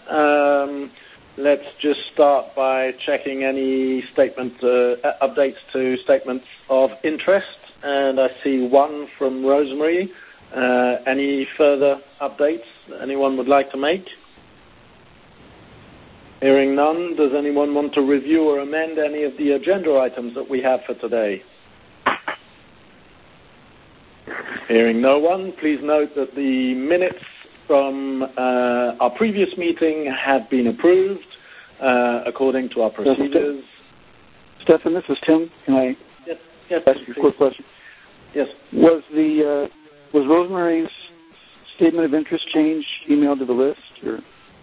Let's just start by checking any updates to statements of interest. And I see one from Rosemary. Any further updates anyone would like to make? Hearing none, does anyone want to review or amend any of the agenda items that we have for today? Hearing no one, please note that the minutes from our previous meeting have been approved according to our procedures. Stefan, this is Tim. Can I ask you a quick question? Yes. Was Rosemary's statement of interest change emailed to the list? Or?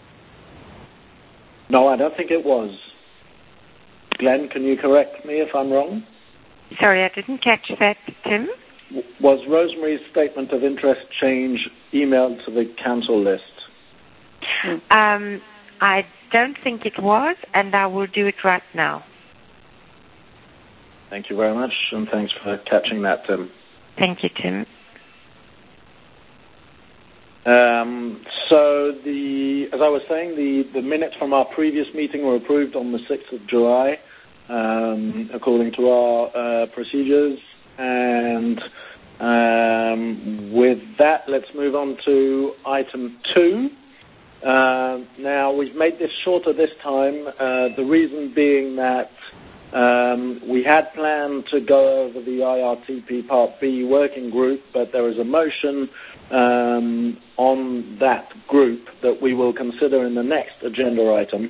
No, I don't think it was. Glenn, can you correct me if I'm wrong? Sorry, I didn't catch that, Tim. Was Rosemary's statement of interest change emailed to the council list? I don't think it was, and I will do it right now. Thank you very much, and thanks for catching that, Tim. Thank you, Tim. As I was saying, the minutes from our previous meeting were approved on the 6th of July, according to our procedures. And with that, let's move on to item 2. Now, we've made this shorter this time, the reason being that we had planned to go over the IRTP Part B working group, but there is a motion on that group that we will consider in the next agenda item.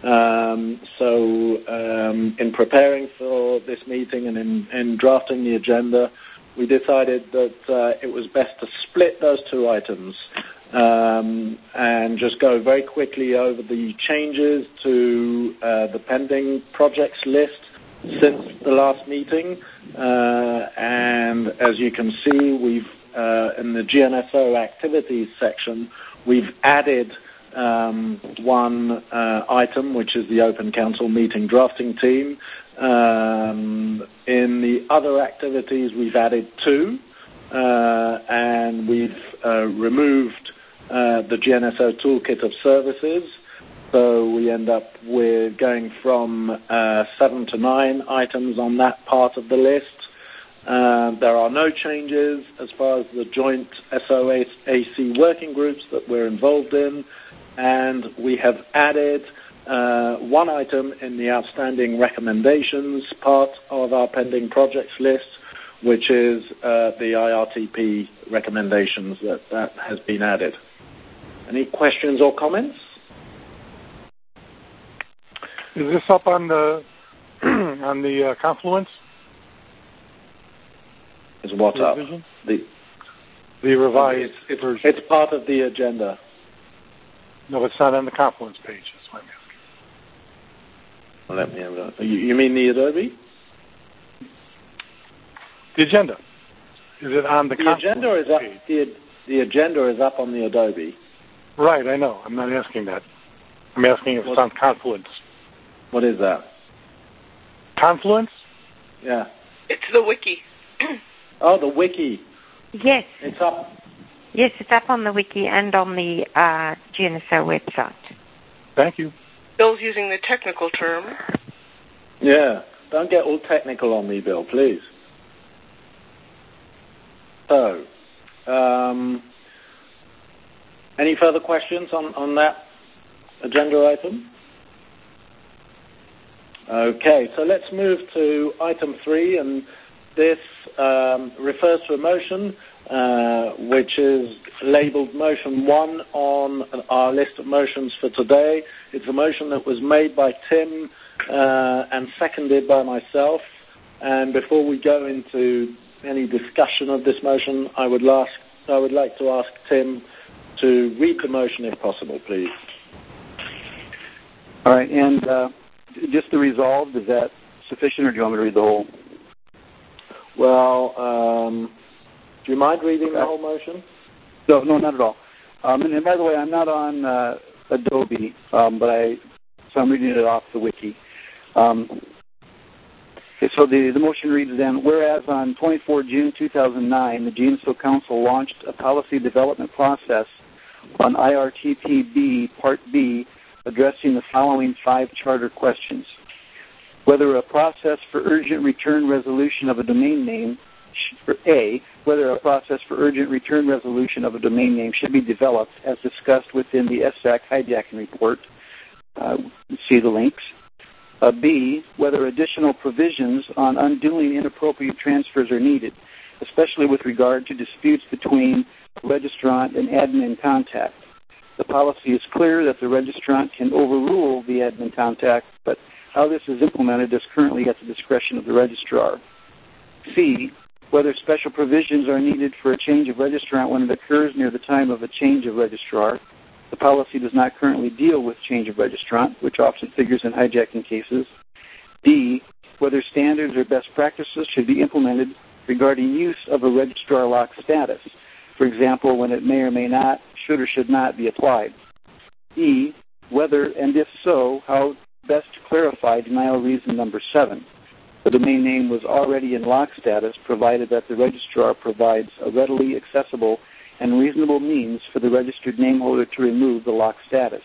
In preparing for this meeting and in drafting the agenda, we decided that it was best to split those two items and just go very quickly over the changes to the pending projects list since the last meeting. And as you can see, we've in the GNSO activities section, we've added one item, which is the Open Council meeting drafting team. In the other activities, we've added 2, and we've removed the GNSO toolkit of services. So we end up with going from 7 to 9 items on that part of the list. There are no changes as far as the joint SOAC working groups that we're involved in, and we have added one item in the outstanding recommendations part of our pending projects list, which is the IRTP recommendations that has been added. Any questions or comments? Is this up on the on the Confluence? Is what up? The revised version. It's part of the agenda. No, it's not on the Confluence page. That's what I'm asking. Well, let me have a look. You mean the Adobe? The agenda. Is it on the Confluence page? The agenda is up on the Adobe. Right, I know. I'm not asking that. I'm asking if it's on Confluence. What is that? Confluence? Yeah. It's the wiki. Oh, the wiki. Yes. It's up. Yes, it's up on the wiki and on the GNSO website. Thank you. Bill's using the technical term. Yeah. Don't get all technical on me, Bill, please. So, any further questions on that agenda item? Okay, so let's move to item 3, and this refers to a motion which is labeled Motion 1 on our list of motions for today. It's a motion that was made by Tim and seconded by myself. And before we go into any discussion of this motion, I would like to ask Tim to read the motion if possible, please. All right, and just the resolve, is that sufficient, or do you want me to read the whole? Well, do you mind reading the whole motion? No, not at all. And by the way, I'm not on Adobe, so I'm reading it off the wiki. Okay, so the motion reads then, whereas on 24 June 2009, the GNSO Council launched a policy development process on IRTP-B Part B addressing the following 5 charter questions. Whether a process for urgent return resolution of a domain name, whether a process for urgent return resolution of a domain name should be developed as discussed within the SAC hijacking report. See the links. B, whether additional provisions on undoing inappropriate transfers are needed, especially with regard to disputes between registrant and admin contact. The policy is clear that the registrant can overrule the admin contact, but how this is implemented is currently at the discretion of the registrar. C, whether special provisions are needed for a change of registrant when it occurs near the time of a change of registrar. The policy does not currently deal with change of registrant, which often figures in hijacking cases. D, whether standards or best practices should be implemented regarding use of a registrar lock status, for example, when it may or may not, should or should not be applied. E, whether, and if so, how best to clarify denial reason number 7. The domain name was already in lock status, provided that the registrar provides a readily accessible and reasonable means for the registered name holder to remove the lock status.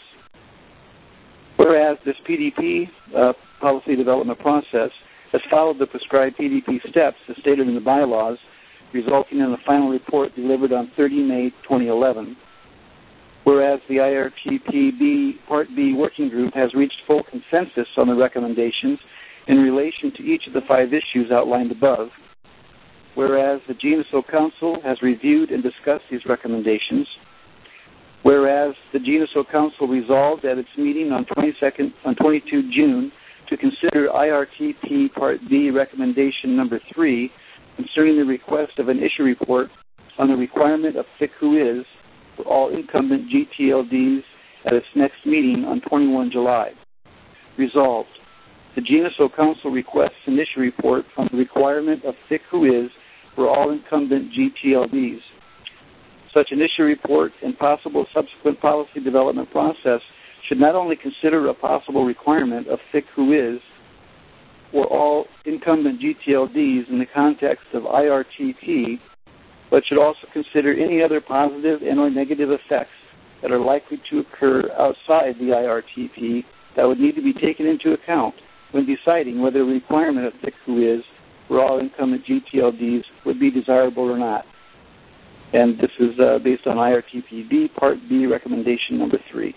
Whereas this PDP policy development process has followed the prescribed PDP steps as stated in the bylaws, resulting in a final report delivered on 30 May 2011. Whereas the IRTP Part B working group has reached full consensus on the recommendations in relation to each of the 5 issues outlined above. Whereas the GNSO Council has reviewed and discussed these recommendations. Whereas the GNSO Council resolved at its meeting on 22 June to consider IRTP Part B recommendation number 3 concerning the request of an issue report on the requirement of FIC-Whois for all incumbent GTLDs at its next meeting on 21 July. Resolved. The GNSO Council requests an issue report on the requirement of FIC-Whois for all incumbent GTLDs. Such an issue report and possible subsequent policy development process should not only consider a possible requirement of FIC-Whois for all incumbent GTLDs in the context of IRTP, but should also consider any other positive and or negative effects that are likely to occur outside the IRTP that would need to be taken into account when deciding whether a requirement of FIC-Whois for all incumbent GTLDs would be desirable or not. And this is based on IRTP Part B recommendation number 3.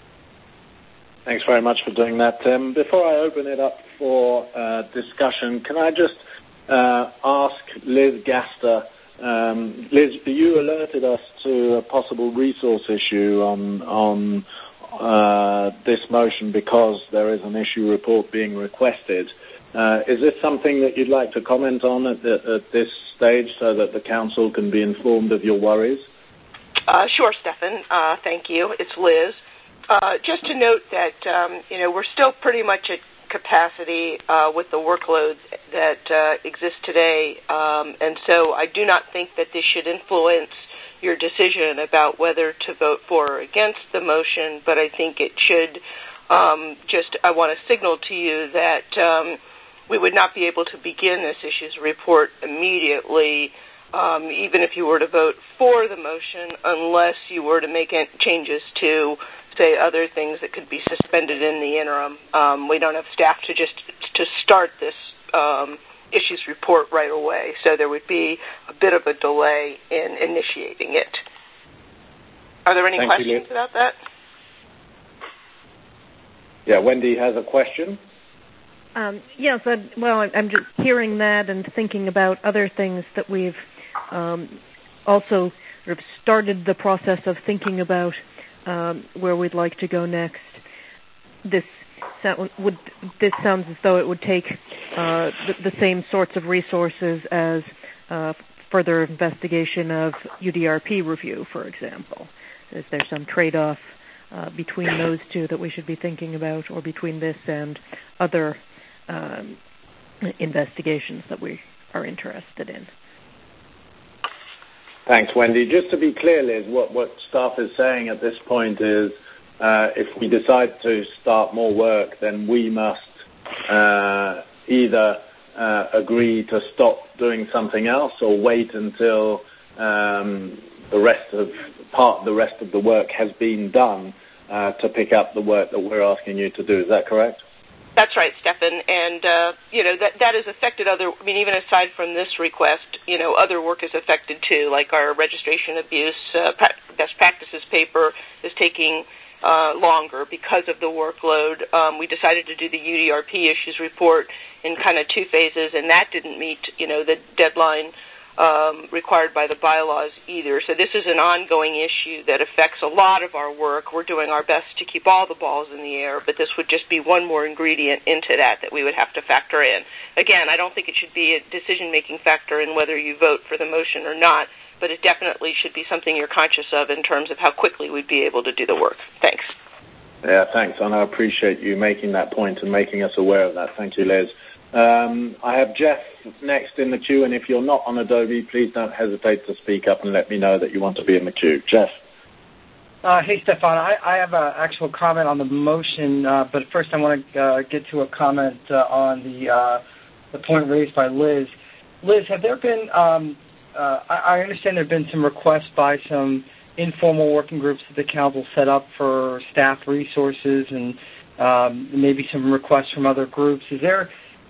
Thanks very much for doing that, Tim. Before I open it up for discussion, can I just ask Liz Gaster, Liz, you alerted us to a possible resource issue on this motion because there is an issue report being requested. Is this something that you'd like to comment on at this stage so that the Council can be informed of your worries? Sure, Stefan. Thank you. It's Liz. Just to note that, we're still pretty much at capacity with the workloads that exist today, and so I do not think that this should influence your decision about whether to vote for or against the motion, but I think it should I want to signal to you that we would not be able to begin this issues report immediately, even if you were to vote for the motion, unless you were to make changes to, say, other things that could be suspended in the interim. We don't have staff to start this issues report right away, so there would be a bit of a delay in initiating it. Are there any questions about that? Yeah, Wendy has a question. Yes, I'm just hearing that and thinking about other things that we've also sort of started the process of thinking about where we'd like to go next. This sounds as though it would take the same sorts of resources as further investigation of UDRP review, for example. Is there some trade-off between those two that we should be thinking about, or between this and other investigations that we are interested in? Thanks, Wendy. Just to be clear, Liz, what staff is saying at this point is if we decide to start more work, then we must either agree to stop doing something else or wait until the rest of the work has been done to pick up the work that we're asking you to do. Is that correct? That's right, Stefan. And, that has affected even aside from this request, other work is affected too, like our registration abuse best practices paper is taking longer because of the workload. We decided to do the UDRP issues report in kind of 2 phases, and that didn't meet, the deadline required by the bylaws either. So this is an ongoing issue that affects a lot of our work. We're doing our best to keep all the balls in the air, but this would just be one more ingredient into that we would have to factor in. Again, I don't think it should be a decision-making factor in whether you vote for the motion or not, but it definitely should be something you're conscious of in terms of how quickly we'd be able to do the work. Thanks. Yeah, thanks, and I appreciate you making that point and making us aware of that. Thank you, Liz. I have Jeff next in the queue, and if you're not on Adobe, please don't hesitate to speak up and let me know that you want to be in the queue. Jeff. Hey, Stefan. I have an actual comment on the motion, but first I want to get to a comment on the point raised by Liz. Liz, have there been, I understand there have been some requests by some informal working groups that the council set up for staff resources and maybe some requests from other groups. Is there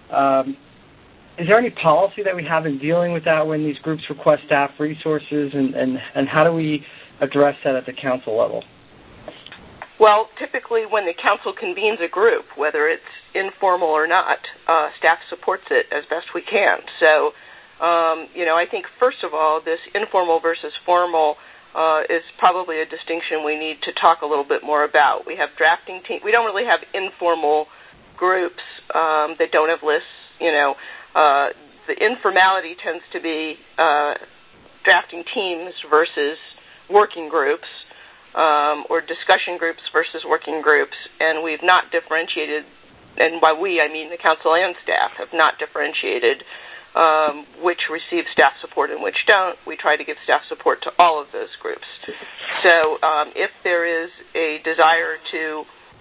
any policy that we have in dealing with that when these groups request staff resources, and how do we address that at the council level? Well, typically when the council convenes a group, whether it's informal or not, staff supports it as best we can. So, I think, first of all, this informal versus formal is probably a distinction we need to talk a little bit more about. We have drafting teams. We don't really have informal groups that don't have lists. The informality tends to be drafting teams versus working groups, or discussion groups versus working groups, and we've not differentiated, and by we, I mean the council and staff, have not differentiated which receive staff support and which don't. We try to give staff support to all of those groups. So if there is a desire to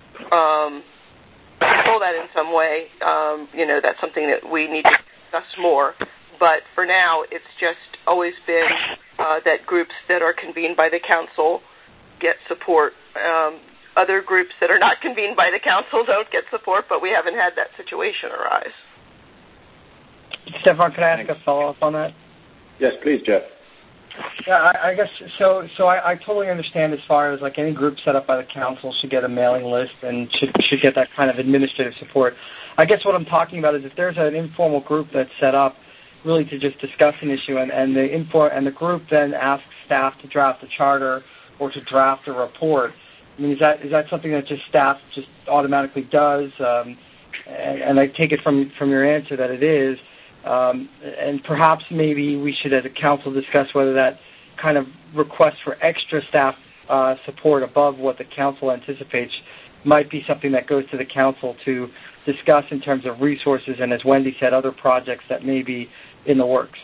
control that in some way, that's something that we need to discuss more. But for now, it's just always been that groups that are convened by the council get support. Other groups that are not convened by the council don't get support, but we haven't had that situation arise. Stefan, can I ask a follow-up on that? Yes, please, Jeff. Yeah, I guess so. I totally understand as far as like any group set up by the council should get a mailing list and should get that kind of administrative support. I guess what I'm talking about is if there's an informal group that's set up really to just discuss an issue, and the group then asks staff to draft a charter or to draft a report. I mean, is that something that just staff just automatically does? And I take it from your answer that it is. And perhaps maybe we should, as a council, discuss whether that kind of request for extra staff support above what the council anticipates might be something that goes to the council to discuss in terms of resources and, as Wendy said, other projects that may be in the works.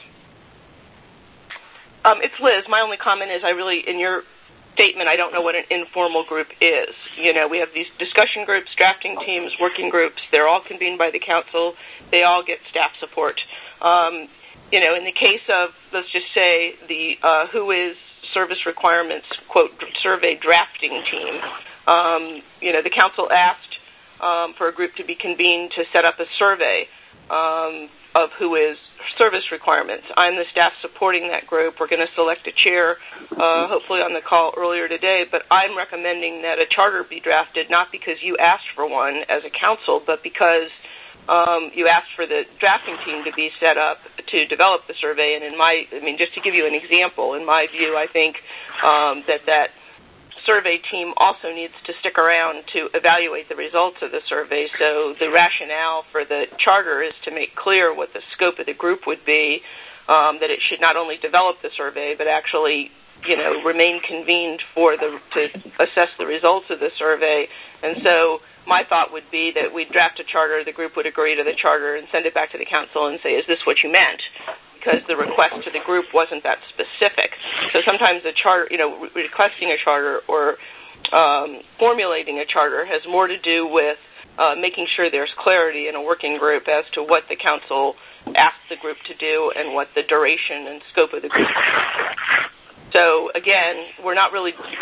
It's Liz. My only comment is in your statement, I don't know what an informal group is. We have these discussion groups, drafting teams, working groups. They're all convened by the council. They all get staff support. In the case of, let's just say, the Who Is Service Requirements, quote, survey drafting team, the council asked for a group to be convened to set up a survey of Who Is Service Requirements. I'm the staff supporting that group. We're going to select a chair, hopefully on the call earlier today, but I'm recommending that a charter be drafted, not because you asked for one as a council, but because you asked for the drafting team to be set up to develop the survey. And just to give you an example, in my view, I think that survey team also needs to stick around to evaluate the results of the survey. So the rationale for the charter is to make clear what the scope of the group would be, that it should not only develop the survey, but actually, remain convened to assess the results of the survey. And so my thought would be that we'd draft a charter, the group would agree to the charter and send it back to the council and say, is this what you meant? Because the request to the group wasn't that specific. So sometimes the charter, requesting a charter or formulating a charter has more to do with making sure there's clarity in a working group as to what the council asked the group to do and what the duration and scope of the group is. So again, we're not really, by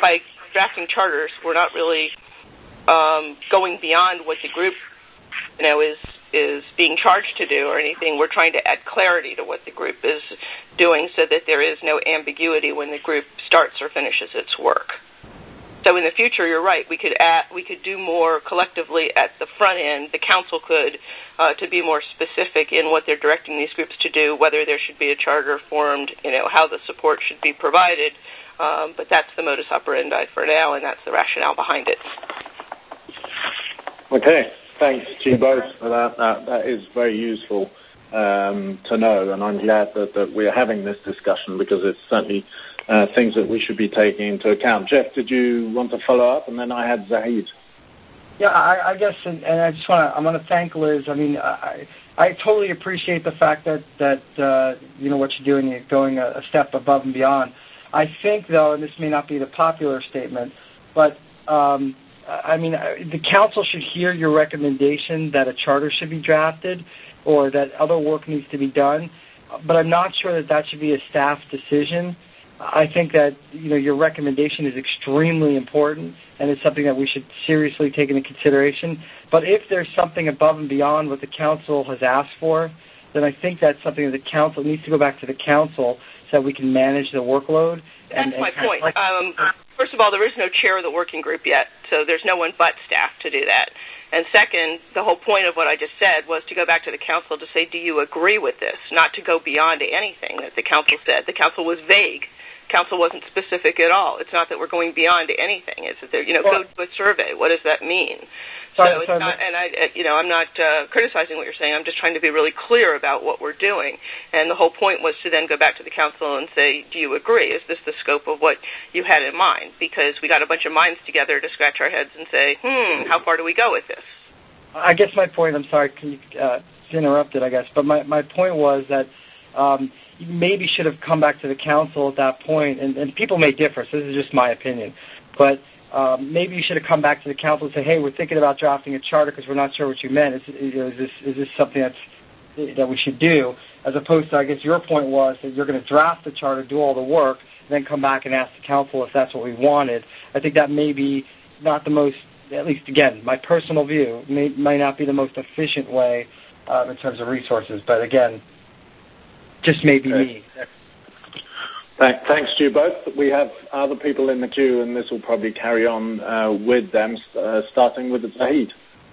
drafting charters, we're not really going beyond what the group, is being charged to do or anything. We're trying to add clarity to what the group is doing so that there is no ambiguity when the group starts or finishes its work. So in the future, you're right, we could do more collectively at the front end. The council could, to be more specific in what they're directing these groups to do, whether there should be a charter formed, how the support should be provided. But that's the modus operandi for now, and that's the rationale behind it. Okay. Thanks to you both for that. That is very useful to know, and I'm glad that we're having this discussion because it's certainly things that we should be taking into account. Jeff, did you want to follow up? And then I had Zahid. Yeah, I guess, and I just I want to thank Liz. I mean, I totally appreciate the fact that what you're doing, you're going a step above and beyond. I think, though, and this may not be the popular statement, but the council should hear your recommendation that a charter should be drafted or that other work needs to be done, but I'm not sure that should be a staff decision. I think that your recommendation is extremely important, and it's something that we should seriously take into consideration. But if there's something above and beyond what the council has asked for, then I think that's something that the council needs to go back to the council so that we can manage the workload. That's my point. First of all, there is no chair of the working group yet, so there's no one but staff to do that. And second, the whole point of what I just said was to go back to the council to say, do you agree with this? Not to go beyond anything that the council said. The council was vague. Council wasn't specific at all. It's not that we're going beyond anything. It's that they're, go do a survey. What does that mean? It's not, and I'm not criticizing what you're saying. I'm just trying to be really clear about what we're doing. And the whole point was to then go back to the council and say, do you agree? Is this the scope of what you had in mind? Because we got a bunch of minds together to scratch our heads and say, how far do we go with this? I guess my point, I'm sorry, can you interrupted, I guess, but my point was that you maybe should have come back to the council at that point, and people may differ, so this is just my opinion, but maybe you should have come back to the council and say, hey, we're thinking about drafting a charter because we're not sure what you meant. Is this something that we should do, as opposed to, I guess your point was that you're going to draft the charter, do all the work, and then come back and ask the council if that's what we wanted. I think that may be not the most, at least again, my personal view, may not be the most efficient way in terms of resources, but again, just maybe me. Thanks to you both. We have other people in the queue, and this will probably carry on with them, starting with Zahid.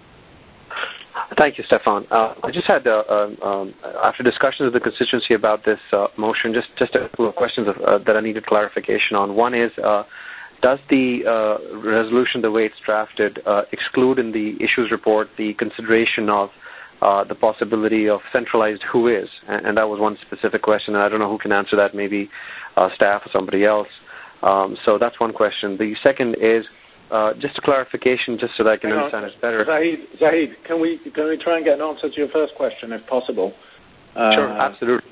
Thank you, Stefan. I just had, after discussions with the constituency about this motion, just a couple of questions that I needed clarification on. One is, does the resolution, the way it's drafted, exclude in the issues report the consideration of the possibility of centralized who is? And that was one specific question, and I don't know who can answer that, maybe staff or somebody else. So that's one question. The second is just a clarification, just so that I can understand it better. Zahid, can we try and get an answer to your first question, if possible? Sure, absolutely.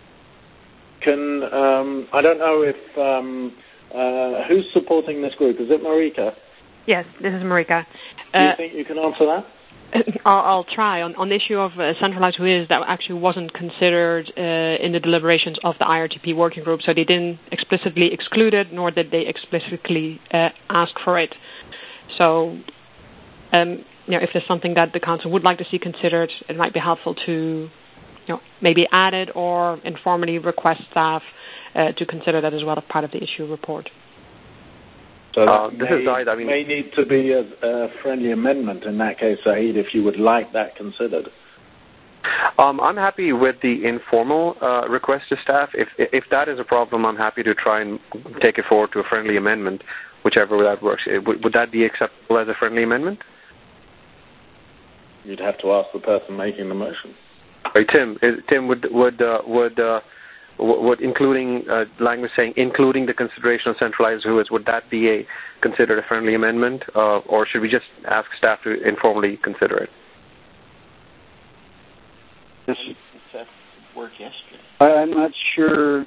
I don't know if who's supporting this group? Is it Marika? Yes, this is Marika. Do you think you can answer that? I'll try. On the issue of centralized who is, that actually wasn't considered in the deliberations of the IRTP working group, so they didn't explicitly exclude it, nor did they explicitly ask for it. So, if there's something that the council would like to see considered, it might be helpful to, maybe add it or informally request staff to consider that as well as part of the issue report. So may need to be a friendly amendment in that case, Zahid, if you would like that considered. I'm happy with the informal request to staff. If that is a problem, I'm happy to try and take it forward to a friendly amendment, whichever that works. Would that be acceptable as a friendly amendment? You'd have to ask the person making the motion. Right, Tim, would including language saying including the consideration of centralized who is, would that be considered a friendly amendment, or should we just ask staff to informally consider it? This work yesterday. I'm not sure.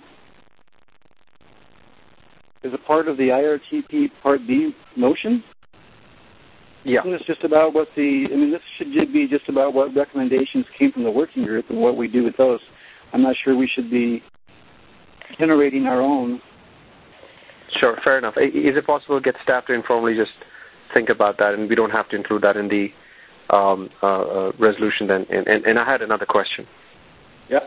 Is it part of the IRTP Part B motion? Yeah. It's just about this should be just about what recommendations came from the working group and what we do with those. I'm not sure we should be generating our own. Sure, fair enough. Is it possible to get staff to informally just think about that, and we don't have to include that in the resolution then? And I had another question. Yep.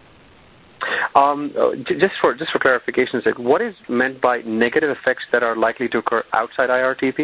Just for clarification's sake, what is meant by negative effects that are likely to occur outside IRTP?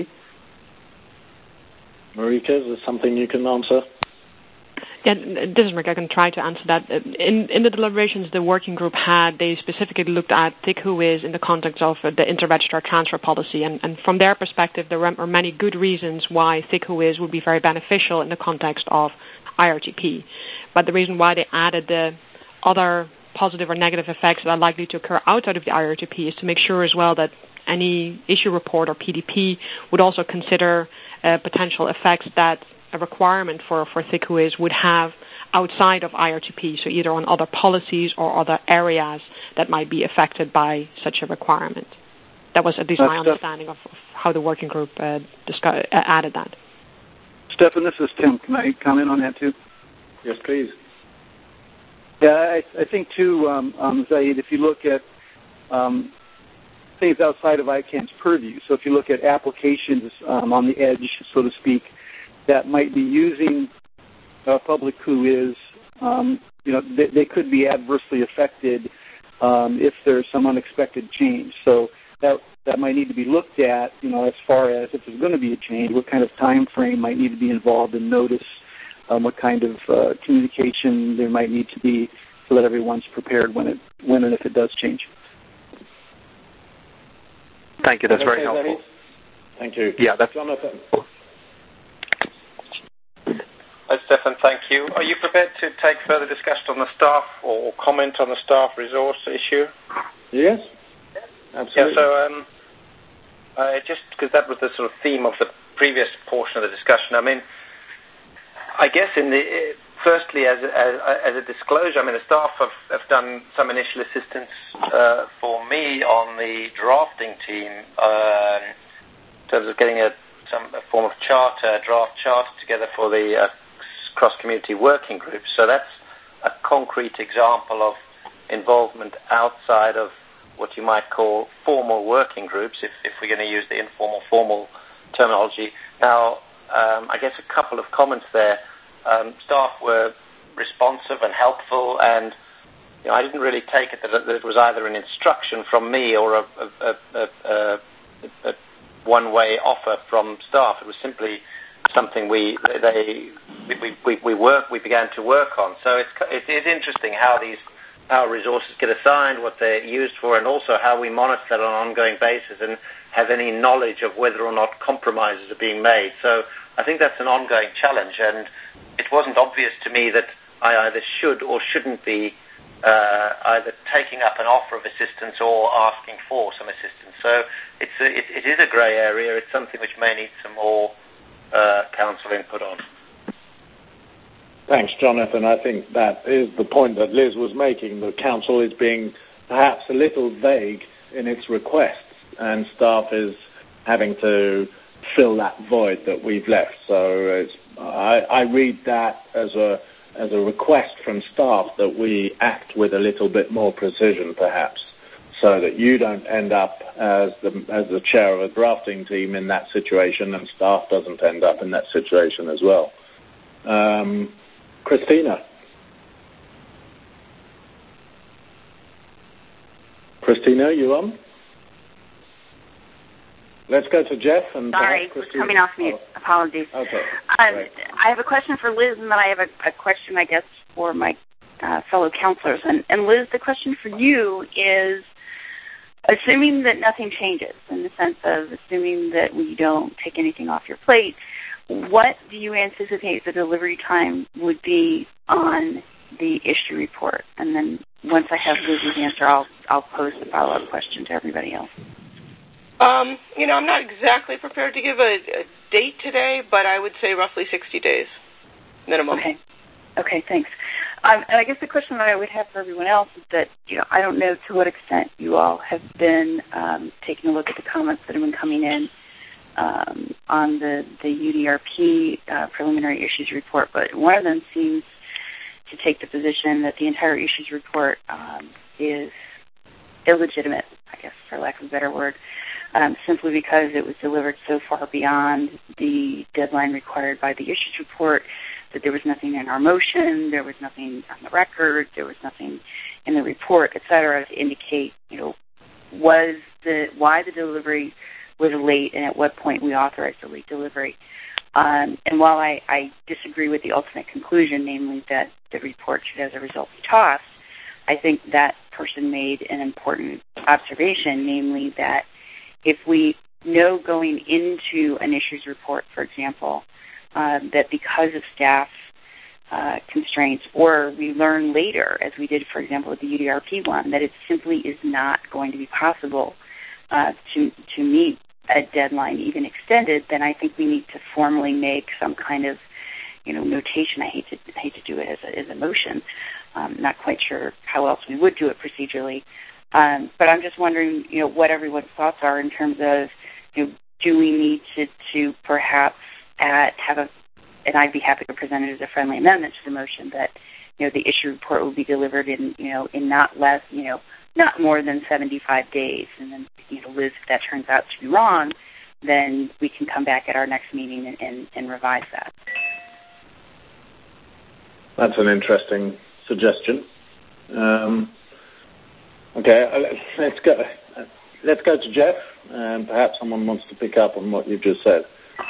Marika, is this something you can answer? Yeah, this is Rick. I can try to answer that. In the deliberations the working group had, they specifically looked at thick whois in the context of the inter-registrar transfer policy. And from their perspective, there are many good reasons why thick whois would be very beneficial in the context of IRTP. But the reason why they added the other positive or negative effects that are likely to occur outside of the IRTP is to make sure as well that any issue report or PDP would also consider potential effects that a requirement for thick whois would have outside of IRTP, so either on other policies or other areas that might be affected by such a requirement. That was at least my understanding of how the working group added that. Stefan, this is Tim. Can I comment on that too? Yes, please. Yeah, I think too, Zaid, if you look at things outside of ICANN's purview, so if you look at applications on the edge, so to speak, that might be using public whois, they could be adversely affected if there's some unexpected change. So that might need to be looked at, as far as if there's going to be a change, what kind of time frame might need to be involved in notice, what kind of communication there might need to be so that everyone's prepared when and if it does change. Thank you. That's very helpful. Thank you. Yeah, that's Jonathan. Hi, Stefan. Thank you. Are you prepared to take further discussion on the staff or comment on the staff resource issue? Yes, absolutely. Yeah, so just because that was the sort of theme of the previous portion of the discussion, I guess firstly, as a disclosure, the staff have done some initial assistance for me on the drafting team in terms of getting a form of draft charter together for the cross-community working group. So that's a concrete example of involvement outside of what you might call formal working groups, if we're going to use the informal, formal terminology. Now, I guess a couple of comments there. Staff were responsive and helpful, and I didn't really take it that it was either an instruction from me or a one-way offer from staff. It was simply something we began to work on. So it is interesting how our resources get assigned, what they're used for, and also how we monitor that on an ongoing basis and have any knowledge of whether or not compromises are being made. So I think that's an ongoing challenge, and it wasn't obvious to me that I either should or shouldn't be either taking up an offer of assistance or asking for some assistance. So it is a grey area. It's something which may need some more council input on. Thanks, Jonathan. I think that is the point that Liz was making. The council is being perhaps a little vague in its requests, and staff is having to fill that void that we've left. So I read that as a request from staff that we act with a little bit more precision, perhaps, so that you don't end up as the chair of a drafting team in that situation, and staff doesn't end up in that situation as well. Christina, you on? Let's go to Jeff. And sorry, coming off mute. Apologies. Okay. I have a question for Liz, and then I have a question, I guess, for my fellow counselors. And Liz, the question for you is, assuming that nothing changes, in the sense of assuming that we don't take anything off your plate, what do you anticipate the delivery time would be on the issue report? And then once I have Liz's answer, I'll pose the follow-up question to everybody else. I'm not exactly prepared to give a date today, but I would say roughly 60 days minimum. Okay, thanks. And I guess the question that I would have for everyone else is that, I don't know to what extent you all have been taking a look at the comments that have been coming in on the UDRP preliminary issues report, but one of them seems to take the position that the entire issues report is illegitimate, I guess, for lack of a better word, simply because it was delivered so far beyond the deadline required by the issues report that there was nothing in our motion, there was nothing on the record, there was nothing in the report, et cetera, to indicate, why the delivery was late and at what point we authorized the late delivery. And while I disagree with the ultimate conclusion, namely that the report should, as a result, be tossed, I think that person made an important observation, namely that if we know going into an issues report, for example, that because of staff constraints, or we learn later, as we did, for example, with the UDRP one, that it simply is not going to be possible to meet a deadline, even extended, then I think we need to formally make some kind of, notation. I hate to do it as a motion. Not quite sure how else we would do it procedurally. But I'm just wondering, what everyone's thoughts are in terms of, do we need to perhaps have and I'd be happy to present it as a friendly amendment to the motion that, the issue report will be delivered in not more than 75 days. And then, Liz, if that turns out to be wrong, then we can come back at our next meeting and revise that. That's an interesting suggestion. Okay, let's go to Jeff, and perhaps someone wants to pick up on what you've just said.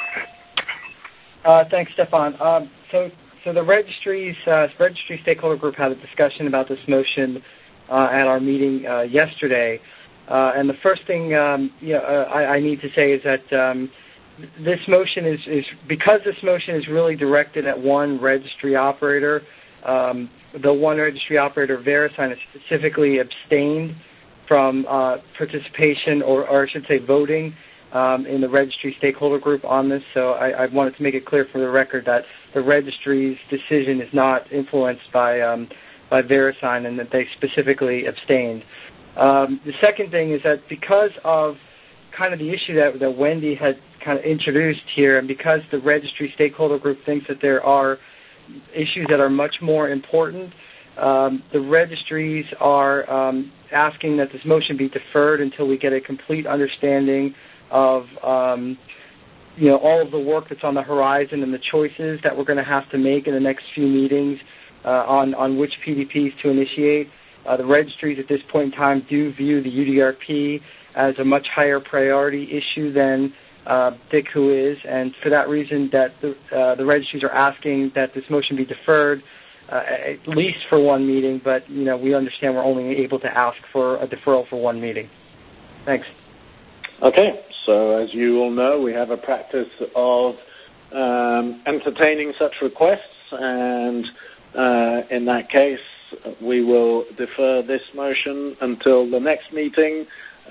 Thanks, Stefan. So the registry stakeholder group had a discussion about this motion at our meeting yesterday. And the first thing I need to say is that this motion is because this motion is really directed at one registry operator. The one registry operator, VeriSign, has specifically abstained from participation, or I should say voting, in the registry stakeholder group on this. So I wanted to make it clear for the record that the registry's decision is not influenced by VeriSign, and that they specifically abstained. The second thing is that because of kind of the issue that Wendy had kind of introduced here, and because the registry stakeholder group thinks that there are issues that are much more important, the registries are asking that this motion be deferred until we get a complete understanding of all of the work that's on the horizon and the choices that we're going to have to make in the next few meetings on which PDPs to initiate. The registries at this point in time do view the UDRP as a much higher priority issue than DICHU is, and for that reason that the registries are asking that this motion be deferred at least for one meeting, but we understand we're only able to ask for a deferral for one meeting. Thanks. Okay, so as you all know, we have a practice of entertaining such requests, and in that case, we will defer this motion until the next meeting,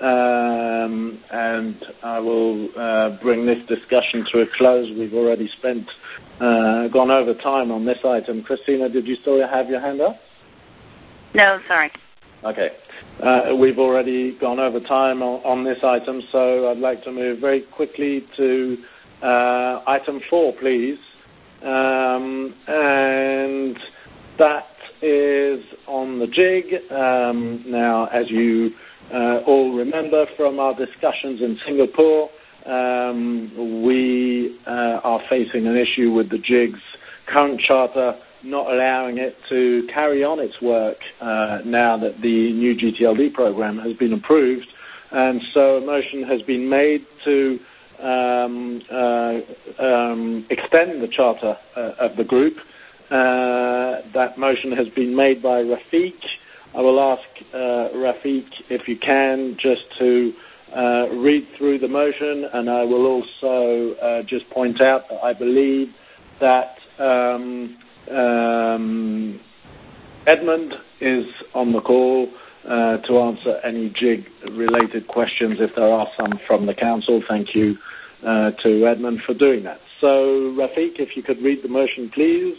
and I will bring this discussion to a close. We've already gone over time on this item. Christina, did you still have your hand up? No, sorry. Okay. We've already gone over time on this item, so I'd like to move very quickly to item 4, please. And that is on the JIG. Now, as you all remember from our discussions in Singapore, we are facing an issue with the JIG's current charter not allowing it to carry on its work now that the new GTLD program has been approved. And so a motion has been made to extend the charter of the group. That motion has been made by Rafiq. I will ask Rafiq, if you can, just to read through the motion, and I will also just point out that I believe that Edmund is on the call to answer any JIG-related questions if there are some from the Council. Thank you to Edmund for doing that. So, Rafiq, if you could read the motion, please.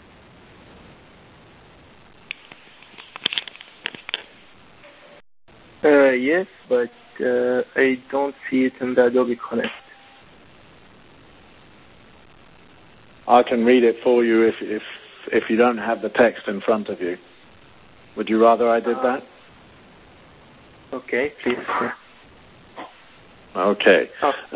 Yes, but I don't see it in the Adobe Connect. I can read it for you if you don't have the text in front of you. Would you rather I did that? Okay, please. Okay.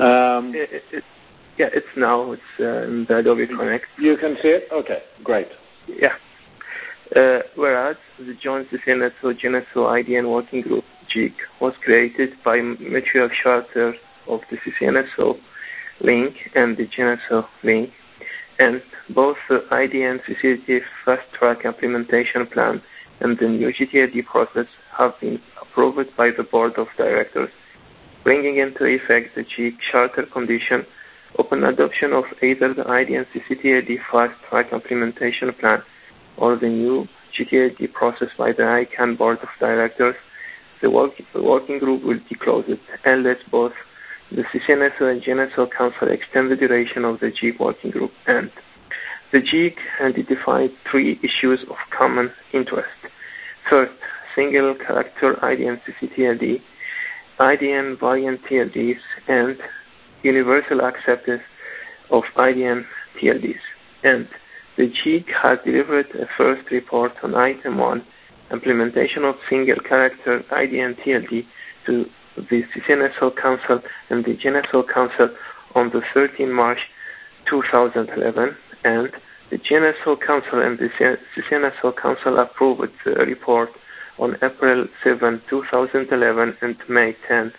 It's now. It's in the Adobe Connect. You can see it? Okay, great. Yeah. Whereas the Joint CCNSO GNSO IDN Working Group, JIG, was created by mutual charter of the CCNSO link and the GNSO link, and both the IDN CCTF fast-track implementation plan and the new GTAD process have been approved by the Board of Directors, bringing into effect the JIG charter condition upon adoption of either the IDN CCTAD fast-track implementation plan or the new GTAD process by the ICANN Board of Directors. The working group will be closed unless both the CCNSO and GNSO Council extend the duration of the JIG working group. And the JIG identified 3 issues of common interest. First, single character IDN CCTLD, IDN variant TLDs, and universal acceptance of IDN TLDs. And the JIG has delivered a first report on Item 1, implementation of single character IDN TLD, to the CCNSO Council and the GNSO Council on the 13th March 2011, and the GNSO Council and the CCNSO Council approved the report on April 7, 2011 and May 10,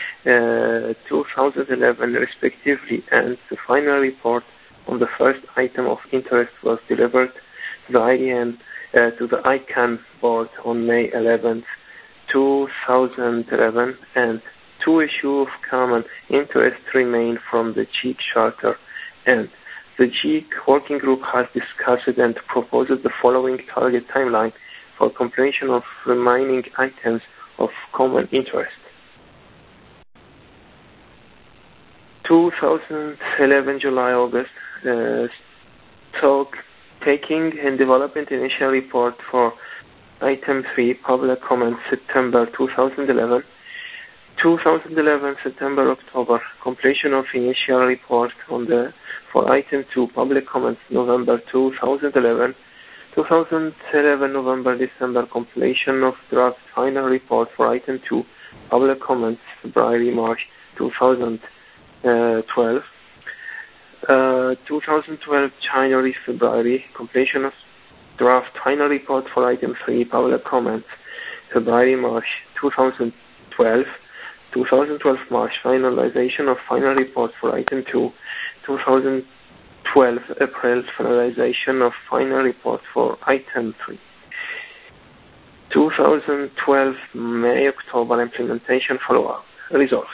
2011 respectively, and the final report on the first item of interest was delivered to the ICANN board on May 11, 2011, and 2 issues of common interest remain from the JIG charter, and the JIG working group has discussed and proposed the following target timeline for completion of remaining items of common interest. 2011 July August taking and development initial report for Item 3 public comment September 2011. 2011 September October completion of initial report for Item 2 public comments November 2011. 2011 November December completion of draft final report for Item 2 public comments February March 2012. 2012 January February completion of draft final report for Item 3 public comments February March 2012. 2012 March finalization of final report for Item 2. 2012 April finalization of final report for Item 3. 2012 May October implementation follow-up resolved.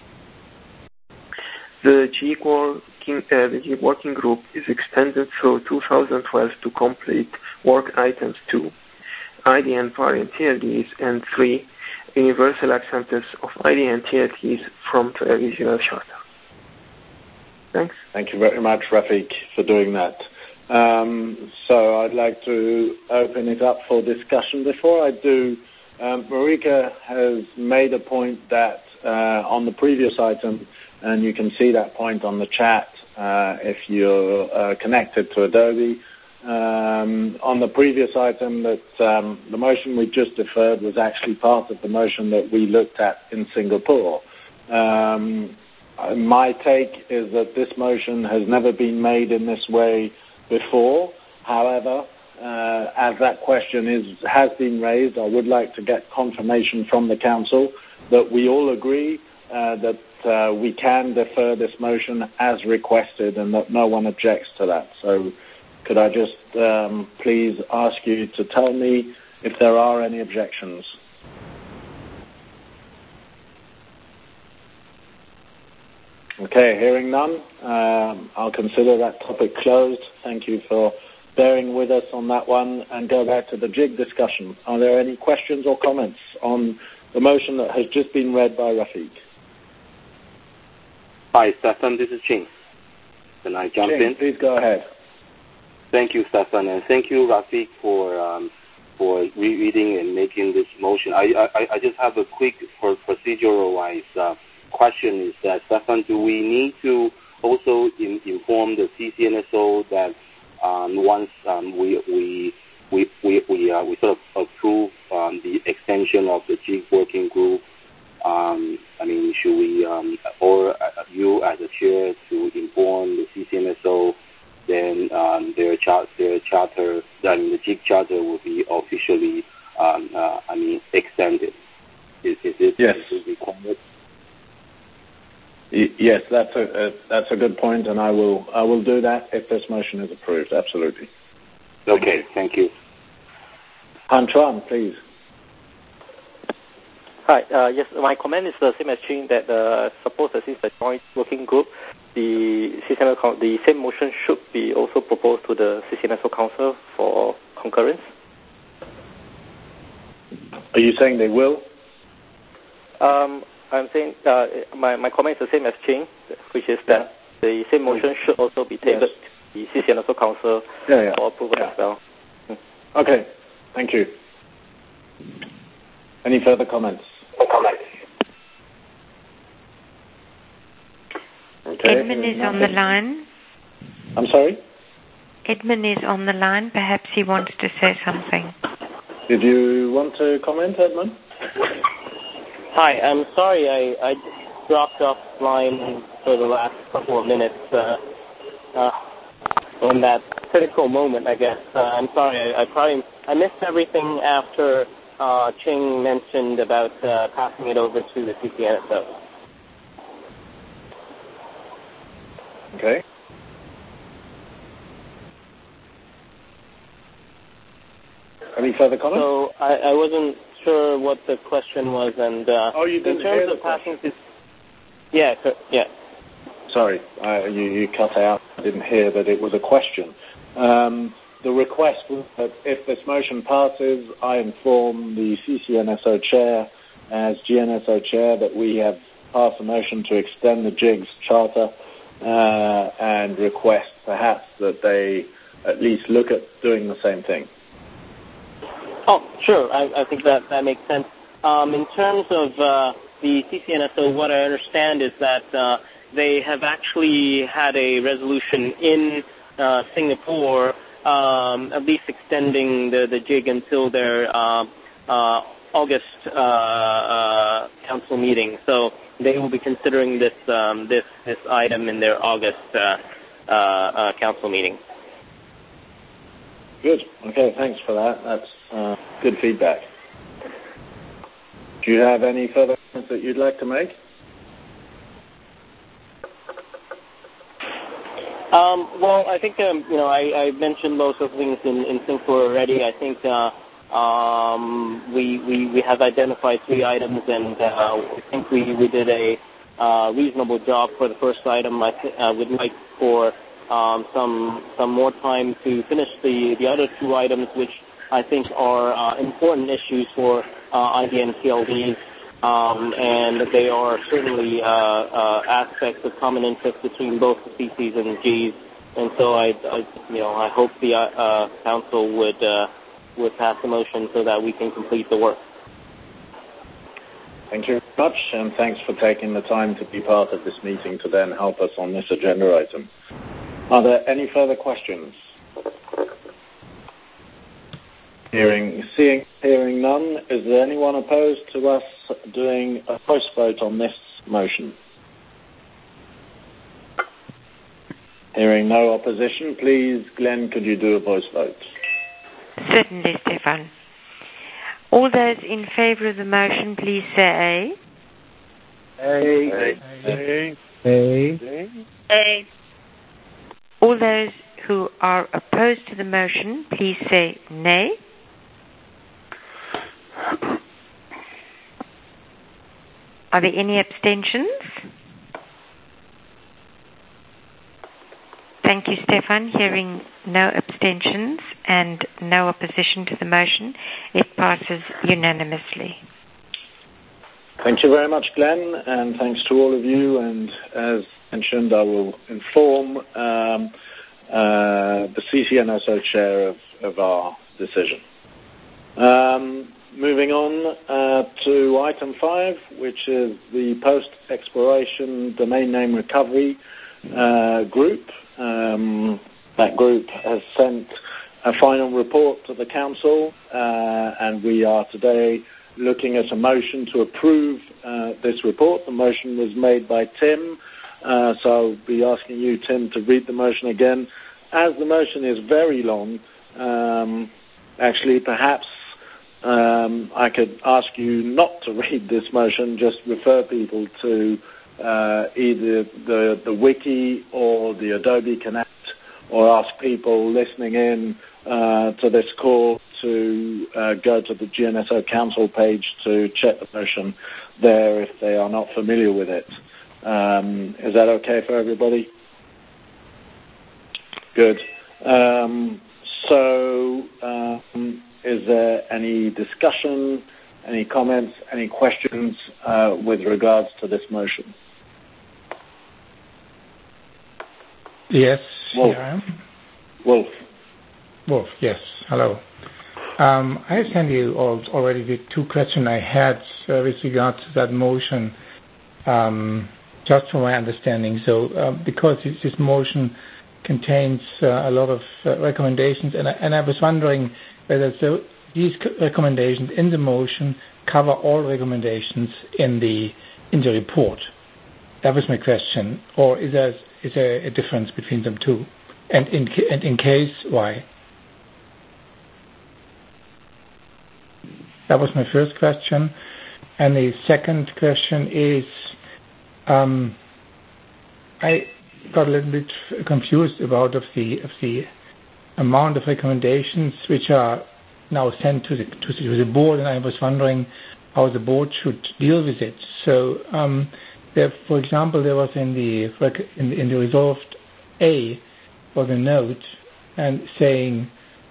The JIG working group is extended through 2012 to complete work Items 2, IDN variant TLDs, and 3, universal acceptance of IDN TLDs from the original charter. Thanks. Thank you very much, Rafiq, for doing that. So I'd like to open it up for discussion. Before I do, Marika has made a point that on the previous item, and you can see that point on the chat if you're connected to Adobe. On the previous item, that the motion we just deferred was actually part of the motion that we looked at in Singapore. My take is that this motion has never been made in this way before. However, as that question has been raised, I would like to get confirmation from the Council that we all agree that we can defer this motion as requested and that no one objects to that. So could I just please ask you to tell me if there are any objections? Okay, hearing none, I'll consider that topic closed. Thank you for bearing with us on that one and go back to the JIG discussion. Are there any questions or comments on the motion that has just been read by Rafiq? Hi, Stefan, this is Ching. Can I jump in? Please go ahead. Thank you, Stefan, and thank you, Rafiq, for rereading and making this motion. I just have a quick, for procedural-wise question is that, Stefan, do we need to also inform the CCNSO that once we we sort of approve the extension of the JIG working group. Should we, or you as a chair, to inform the CCNSO, then their charter, the JIG charter will be officially, extended. Is it yes. required? Yes, that's a good point, and I will do that if this motion is approved. Absolutely. Okay, thank you. Han Chuan, please. Hi. Yes, my comment is the same as Ching, that suppose this is a joint working group, the same motion should be also proposed to the CCNSO Council for concurrence. Are you saying they will? I'm saying my comment is the same as Ching, which is that the same motion should also be tabled to the CCNSO Council for approval as well. Okay, thank you. Any further comments? Okay. Edmund is on the line. I'm sorry? Edmund is on the line. Perhaps he wants to say something. Did you want to comment, Edmund? Hi, I'm sorry I dropped offline for the last couple of minutes in that critical moment, I guess. I'm sorry, I missed everything after Ching mentioned about passing it over to the CCNSO. Okay. Any further comments? So I wasn't sure what the question was, and you didn't hear the question. Yeah. Sorry, you cut out. I didn't hear that it was a question. The request was that if this motion passes, I inform the CCNSO chair, as GNSO chair, that we have passed a motion to extend the JIG's charter and request perhaps that they at least look at doing the same thing. Oh, sure. I think that makes sense. In terms of the CCNSO, what I understand is that they have actually had a resolution in Singapore, at least extending the JIG until their August council meeting. So they will be considering this item in their August council meeting. Good. Okay, thanks for that. That's good feedback. Do you have any further comments that you'd like to make? Well, I think I mentioned most of the things in Singapore already. I think we have identified 3 items, and I think we did a reasonable job for the first item. I would like for some more time to finish the other 2 items, which I think are important issues for IDN PLDs, and they are certainly aspects of common interest between both the CCs and the Gs. And so I hope the council would pass the motion so that we can complete the work. Thank you very much, and thanks for taking the time to be part of this meeting to then help us on this agenda item. Are there any further questions? Hearing none, is there anyone opposed to us doing a voice vote on this motion? Hearing no opposition, please, Glenn, could you do a voice vote? Certainly, Stefan. All those in favour of the motion, please say aye. Aye. All those who are opposed to the motion, please say nay. Are there any abstentions? Thank you, Stefan. Hearing no abstentions and no opposition to the motion, it passes unanimously. Thank you very much, Glenn, and thanks to all of you. And as mentioned, I will inform the CCNSO chair of our decision. Moving on to item 5, which is the post-expiration domain name recovery group. That group has sent a final report to the Council, and we are today looking at a motion to approve this report. The motion was made by Tim, so I'll be asking you, Tim, to read the motion again. As the motion is very long, actually perhaps I could ask you not to read this motion, just refer people to either the wiki or the Adobe Connect, or ask people listening in to this call to go to the GNSO Council page to check the motion there if they are not familiar with it. Is that okay for everybody? Good. Is there any discussion, any comments, any questions with regards to this motion? Yes, Wolf. here I am. Wolf, yes. Hello. I sent you already the two questions I had with regard to that motion, just from my understanding. So, because this motion contains a lot of recommendations, and I was wondering whether these recommendations in the motion cover all recommendations in the report. That was my question. Or is there a difference between them two? And in case, why? That was my first question. And the second question is, I got a little bit confused about the amount of recommendations which are now sent to the board, and I was wondering how the board should deal with it. So, for example, there was in the resolved A for the note and saying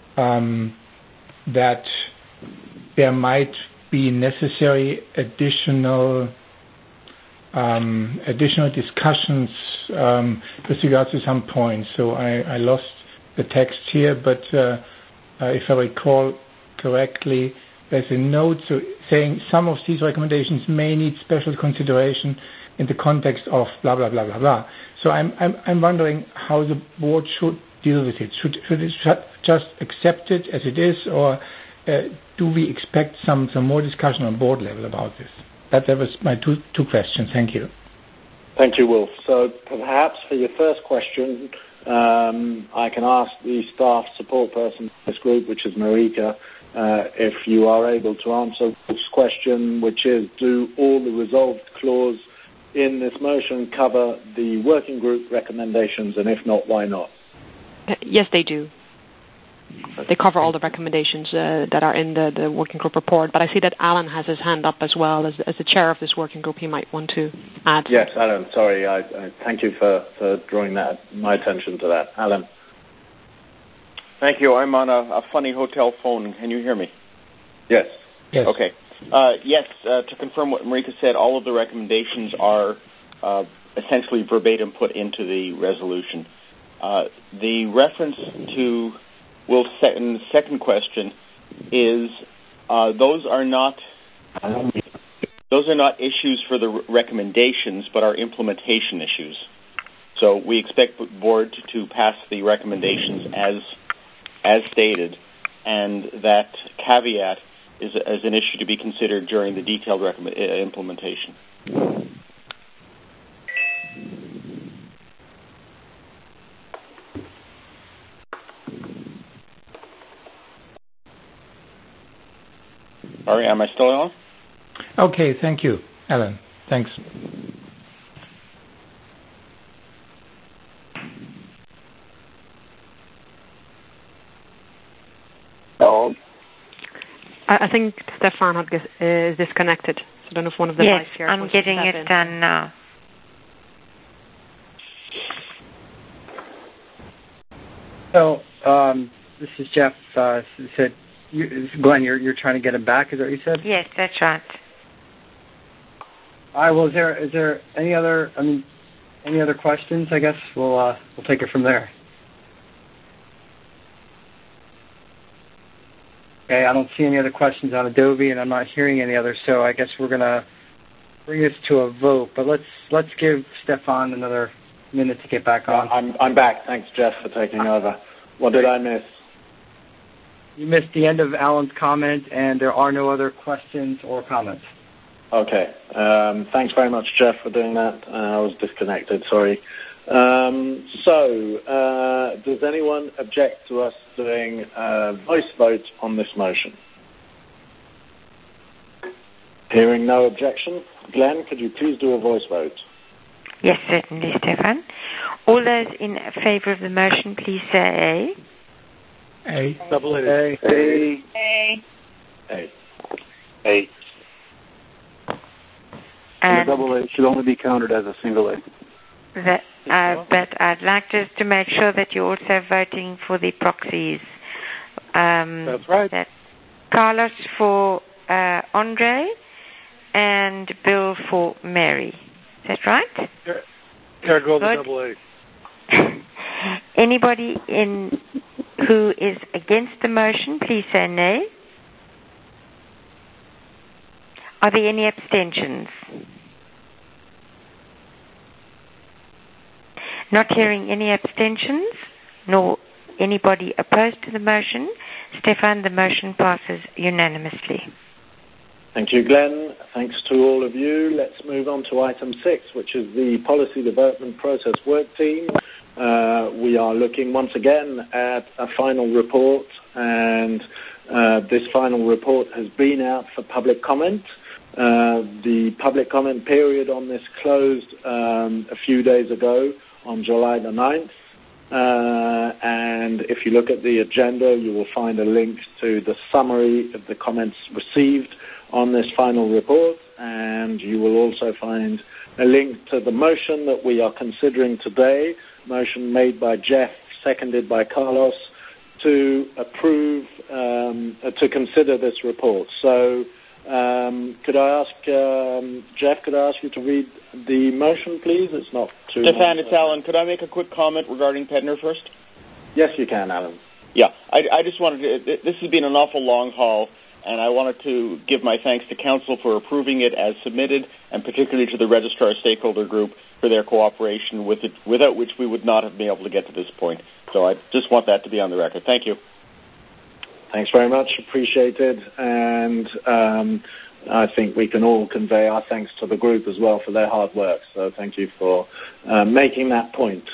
that there might be necessary additional discussions with regard to some points. So I lost the text here, but if I recall correctly, there's a note saying some of these recommendations may need special consideration in the context of blah blah blah blah blah. So I'm wondering how the board should deal with it. Should it just accept it as it is, or do we expect some more discussion on board level about this? That was my two questions. Thank you. Thank you, Wolf. So perhaps for your first question, I can ask the staff support person for this group, which is Marika, if you are able to answer this question, which is, do all the resolved clause in this motion cover the working group recommendations, and if not, why not? Yes, they do. They cover all the recommendations that are in the working group report, but I see that Alan has his hand up as well. As the chair of this working group, he might want to add. Yes, Alan, sorry. I thank you for drawing my attention to that. Alan. Thank you. I'm on a funny hotel phone. Can you hear me? Yes. Yes. Okay. Yes, to confirm what Marika said, all of the recommendations are essentially verbatim put into the resolution. The reference to Will's second question is those are not issues for the recommendations, but are implementation issues. So we expect the board to pass the recommendations as stated, and that caveat is an issue to be considered during the detailed implementation. Sorry, am I still on? Okay, thank you, Alan. Thanks. Hello? I think Stefan is disconnected. So I don't know if one of the vice chairs I'm getting it done now. So, this is Jeff. Said, Glenn, you're trying to get him back. Is that what you said? Yes, that's right. All right. Well, is there any other questions? I guess we'll take it from there. Okay, I don't see any other questions on Adobe, and I'm not hearing any others. So I guess we're gonna bring this to a vote. But let's give Stefan another minute to get back on. I'm back. Thanks, Jeff, for taking over. What did I miss? You missed the end of Alan's comment, and there are no other questions or comments. Okay. Thanks very much, Jeff, for doing that. I was disconnected, sorry. Does anyone object to us doing a voice vote on this motion? Hearing no objection, Glenn, could you please do a voice vote? Yes, certainly, Stefan. All those in favour of the motion, please say A. A. Double A. A. A. A. A. And the double A should only be counted as a single A. But I'd like just to make sure that you're also voting for the proxies. That's right. That Carlos for Andre and Bill for Mary. Is that right? There goes the double A. Anybody who is against the motion, please say nay. Are there any abstentions? Not hearing any abstentions, nor anybody opposed to the motion, Stefan, the motion passes unanimously. Thank you, Glenn. Thanks to all of you. Let's move on to item 6, which is the Policy Development Process Work Team. We are looking once again at a final report, and this final report has been out for public comment. The public comment period on this closed a few days ago on July the 9th. And if you look at the agenda, you will find a link to the summary of the comments received on this final report, and you will also find a link to the motion that we are considering today, motion made by Jeff, seconded by Carlos, to approve, to consider this report. So could I ask, Jeff, could I ask you to read the motion, please? It's not too Stefan, it's Alan. Could I make a quick comment regarding Pedner first? Yes, you can, Alan. Yeah, I just wanted to, this has been an awful long haul, and I wanted to give my thanks to Council for approving it as submitted, and particularly to the Registrar Stakeholder Group for their cooperation with it, without which we would not have been able to get to this point. So I just want that to be on the record. Thank you. Thanks very much. Appreciated. And I think we can all convey our thanks to the group as well for their hard work. So thank you for making that point.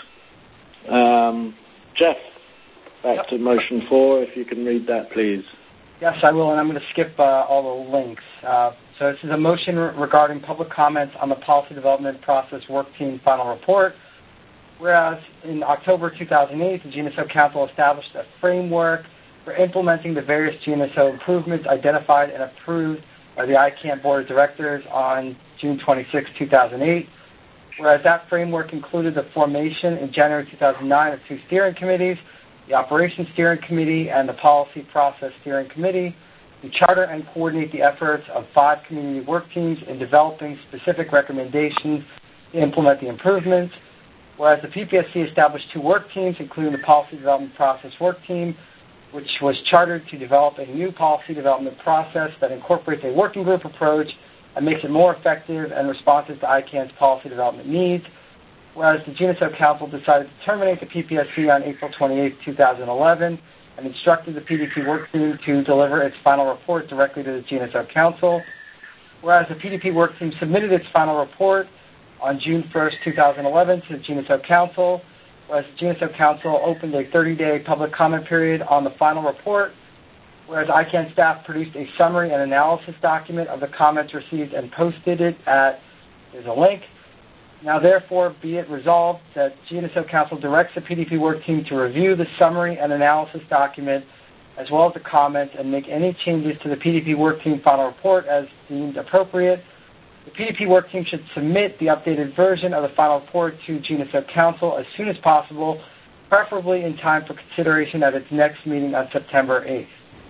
Jeff, back to motion 4. If you can read that, please. Yes, I will, and I'm going to skip all the links. So this is a motion regarding public comments on the Policy Development Process Work Team final report. Whereas in October 2008, the GNSO Council established a framework for implementing the various GNSO improvements identified and approved by the ICANN Board of Directors on June 26, 2008. Whereas that framework included the formation in January 2009 of 2 steering committees, the Operations Steering Committee and the Policy Process Steering Committee, to charter and coordinate the efforts of 5 community work teams in developing specific recommendations to implement the improvements. Whereas the PPSC established 2 work teams, including the Policy Development Process Work Team, which was chartered to develop a new policy development process that incorporates a working group approach and makes it more effective and responsive to ICANN's policy development needs. Whereas the GNSO Council decided to terminate the PPSC on April 28, 2011, and instructed the PDP work team to deliver its final report directly to the GNSO Council. Whereas the PDP work team submitted its final report on June 1, 2011 to the GNSO Council, whereas the GNSO Council opened a 30-day public comment period on the final report, whereas ICANN staff produced a summary and analysis document of the comments received and posted it at, there's a link. Now, therefore, be it resolved that GNSO Council directs the PDP work team to review the summary and analysis document as well as the comments and make any changes to the PDP work team final report as deemed appropriate. The PDP work team should submit the updated version of the final report to GNSO Council as soon as possible, preferably in time for consideration at its next meeting on September 8th.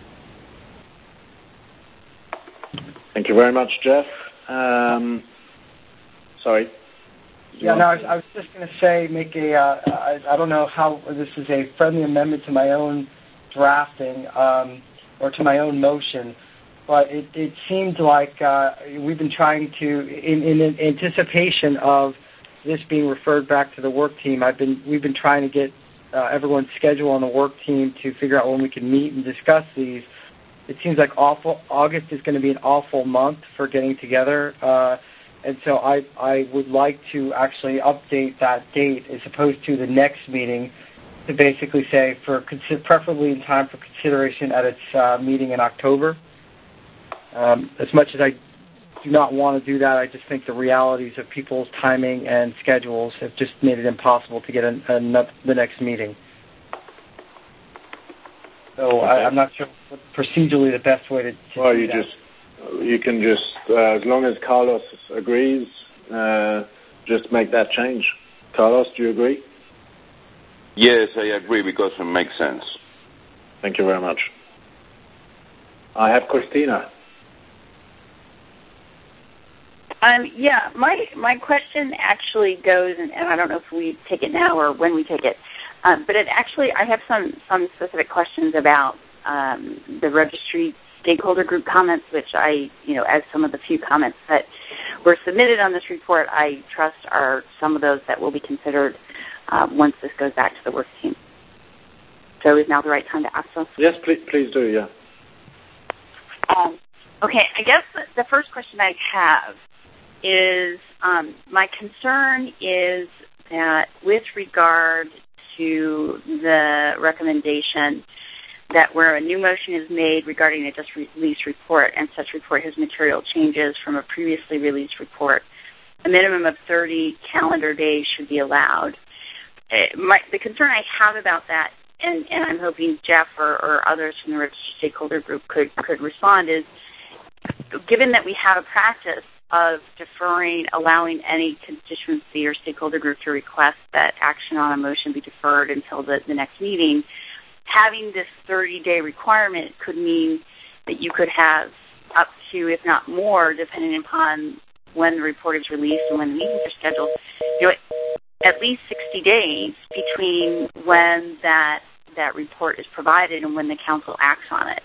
Thank you very much, Jeff. Sorry. Yeah, no, I was just going to say, I don't know how this is a friendly amendment to my own drafting or to my own motion, but it seemed like we've been trying to, in anticipation of this being referred back to the work team, we've been trying to get everyone's schedule on the work team to figure out when we can meet and discuss these, it seems like August is going to be an awful month for getting together. And so I would like to actually update that date as opposed to the next meeting to basically say preferably in time for consideration at its meeting in October. As much as I do not want to do that, I just think the realities of people's timing and schedules have just made it impossible to get the next meeting. So okay. I'm not sure what procedurally the best way to well, do you that. You can just, as long as Carlos agrees, just make that change. Carlos, do you agree? Yes, I agree because it makes sense. Thank you very much. I have Christina. Yeah, my question actually goes, and I don't know if we take it now or when we take it, but I have some specific questions about the registry stakeholder group comments, which as some of the few comments that were submitted on this report, I trust are some of those that will be considered once this goes back to the work team. So is now the right time to ask those? Yes, please do, yeah. Okay, I guess the first question I have is my concern is that with regard to the recommendation that where a new motion is made regarding a just released report and such report has material changes from a previously released report, a minimum of 30 calendar days should be allowed. The concern I have about that, and I'm hoping Jeff or others from the Registered Stakeholder Group could respond, is given that we have a practice of allowing any constituency or stakeholder group to request that action on a motion be deferred until the next meeting, having this 30-day requirement could mean that you could have up to, if not more, depending upon when the report is released and when the meetings are scheduled, at least 60 days between when that report is provided and when the council acts on it.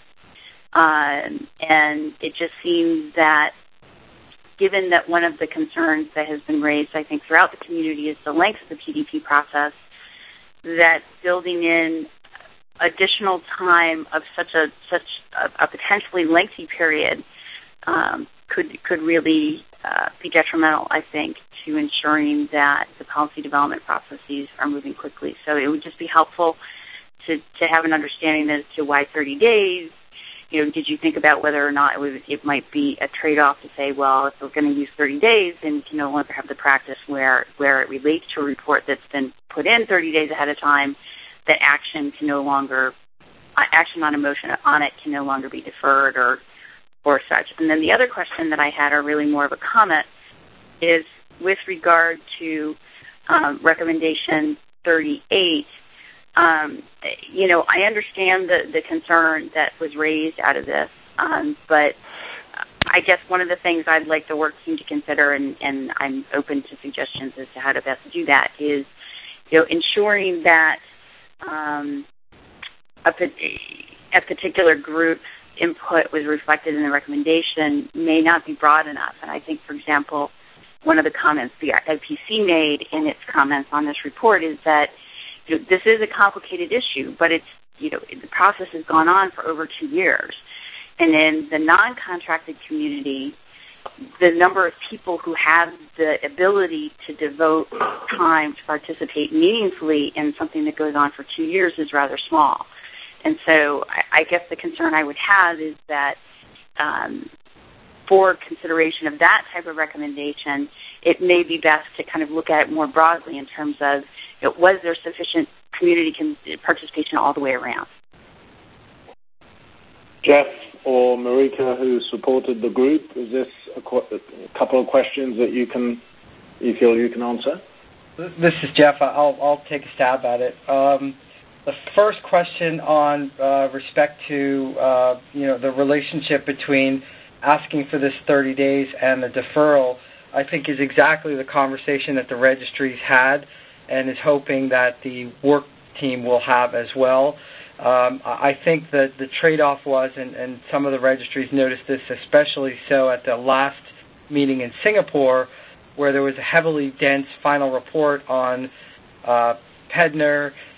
And it just seems that given that one of the concerns that has been raised, I think, throughout the community is the length of the PDP process, that building in additional time of such a potentially lengthy period could really be detrimental, I think, to ensuring that the policy development processes are moving quickly. So it would just be helpful to have an understanding as to why 30 days. Did you think about whether or not it might be a trade-off to say, well, if we're going to use 30 days, then we can no longer have the practice where it relates to a report that's been put in 30 days ahead of time, that action on a motion on it can no longer be deferred or such. And then the other question that I had, or really more of a comment, is with regard to recommendation 38. I understand the concern that was raised out of this, but I guess one of the things I'd like the work team to consider, and I'm open to suggestions as to how to best do that, is ensuring that a particular group's input was reflected in the recommendation may not be broad enough. And I think, for example, one of the comments the IPC made in its comments on this report is that this is a complicated issue, but the process has gone on for over 2 years. And in the non-contracted community, the number of people who have the ability to devote time to participate meaningfully in something that goes on for 2 years is rather small. And so I guess the concern I would have is that for consideration of that type of recommendation, it may be best to kind of look at it more broadly in terms of, was there sufficient community participation all the way around? Jeff or Marika, who supported the group, is this a couple of questions that you feel you can answer? This is Jeff. I'll take a stab at it. The first question on respect to the relationship between asking for this 30 days and the deferral, I think is exactly the conversation that the registries had and is hoping that the work team will have as well. I think that the trade-off was, and some of the registries noticed this especially so at the last meeting in Singapore, where there was a heavily dense final report on Pedner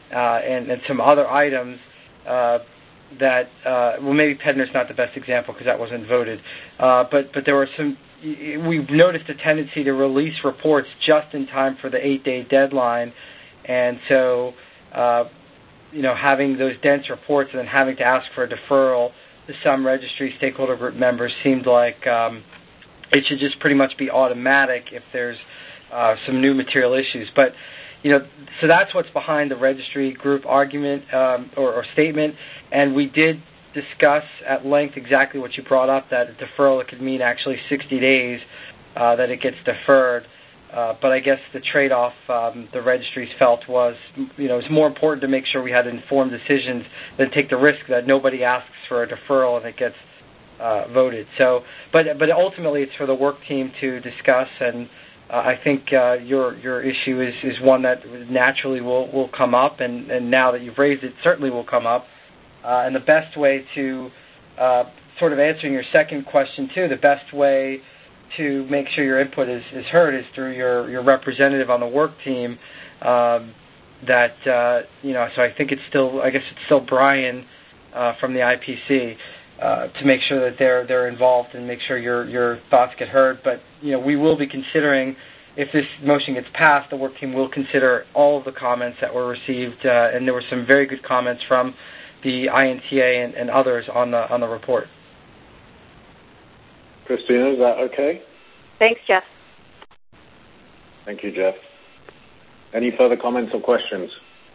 and some other items that, well, maybe Pedner's not the best example because that wasn't voted, but there were some, we've noticed a tendency to release reports just in time for the 8-day deadline, and so, having those dense reports and then having to ask for a deferral to some registry stakeholder group members seemed like it should just pretty much be automatic if there's some new material issues. But, so that's what's behind the registry group argument or statement, and we did discuss at length exactly what you brought up, that a deferral, it could mean actually 60 days that it gets deferred. But I guess the trade-off the registries felt was, it's more important to make sure we had informed decisions than take the risk that nobody asks for a deferral and it gets voted. So, but ultimately it's for the work team to discuss, and I think your issue is one that naturally will come up, and now that you've raised it, certainly will come up. And the best way to, sort of answering your second question too, the best way to make sure your input is heard is through your representative on the work team. So I think it's still Brian from the IPC to make sure that they're involved and make sure your thoughts get heard. But we will be considering, if this motion gets passed, the work team will consider all of the comments that were received, and there were some very good comments from the INTA and others on the report. Christina, is that okay? Thanks, Jeff. Thank you, Jeff. Any further comments or questions?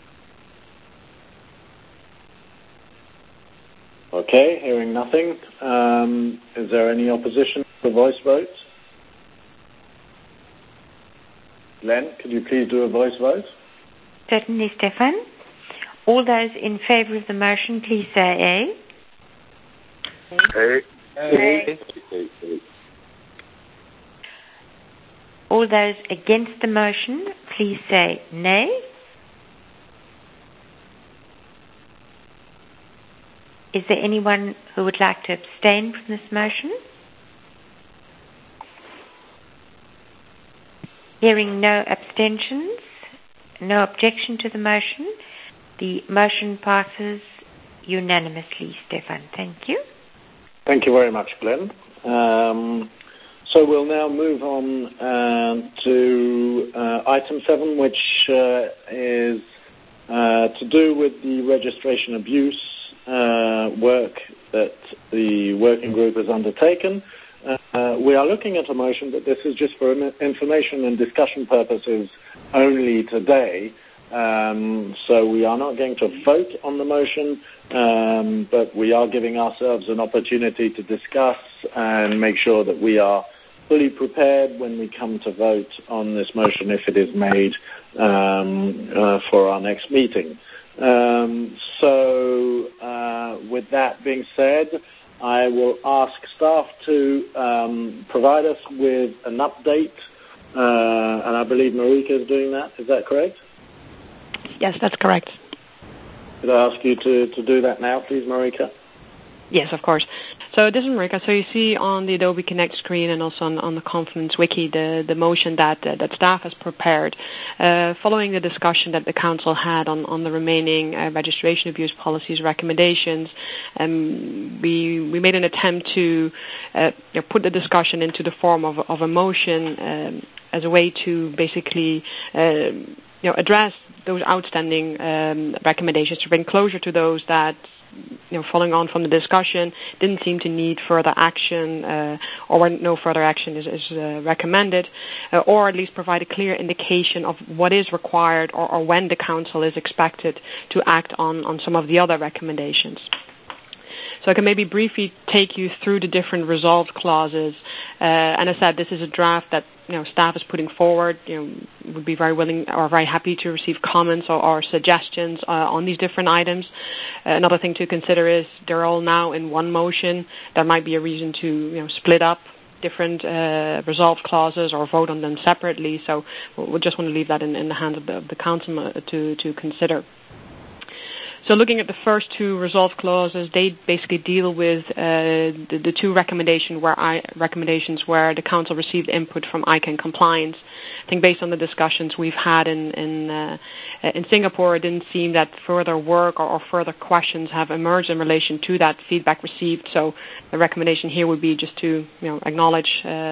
Okay, hearing nothing. Is there any opposition to the voice vote? Len, could you please do a voice vote? Certainly, Stefan. All those in favour of the motion, please say aye. Aye. Aye. All those against the motion, please say nay. Is there anyone who would like to abstain from this motion? Hearing no abstentions, no objection to the motion, the motion passes unanimously, Stefan. Thank you. Thank you very much, Glenn. So we'll now move on to item 7, which is to do with the registration abuse work that the working group has undertaken. We are looking at a motion, but this is just for information and discussion purposes only today. So we are not going to vote on the motion, but we are giving ourselves an opportunity to discuss and make sure that we are fully prepared when we come to vote on this motion if it is made for our next meeting. So with that being said, I will ask staff to provide us with an update, and I believe Marika is doing that. Is that correct? Yes, that's correct. Could I ask you to do that now, please, Marika? Yes, of course. So this is Marika. So you see on the Adobe Connect screen and also on the Confluence Wiki the motion that staff has prepared. Following the discussion that the Council had on the remaining registration abuse policies recommendations, we made an attempt to put the discussion into the form of a motion as a way to basically address those outstanding recommendations, to bring closure to those that, following on from the discussion, didn't seem to need further action, or when no further action is recommended, or at least provide a clear indication of what is required or when the Council is expected to act on some of the other recommendations. So I can maybe briefly take you through the different resolved clauses. And as I said, this is a draft that staff is putting forward. Would be very willing or very happy to receive comments or suggestions on these different items. Another thing to consider is they're all now in one motion. There might be a reason to split up different resolved clauses or vote on them separately. So we just want to leave that in the hands of the Council to consider. So looking at the first two resolve clauses, they basically deal with the two recommendations where the Council received input from ICANN compliance. I think based on the discussions we've had in Singapore, it didn't seem that further work or further questions have emerged in relation to that feedback received. So the recommendation here would be just to acknowledge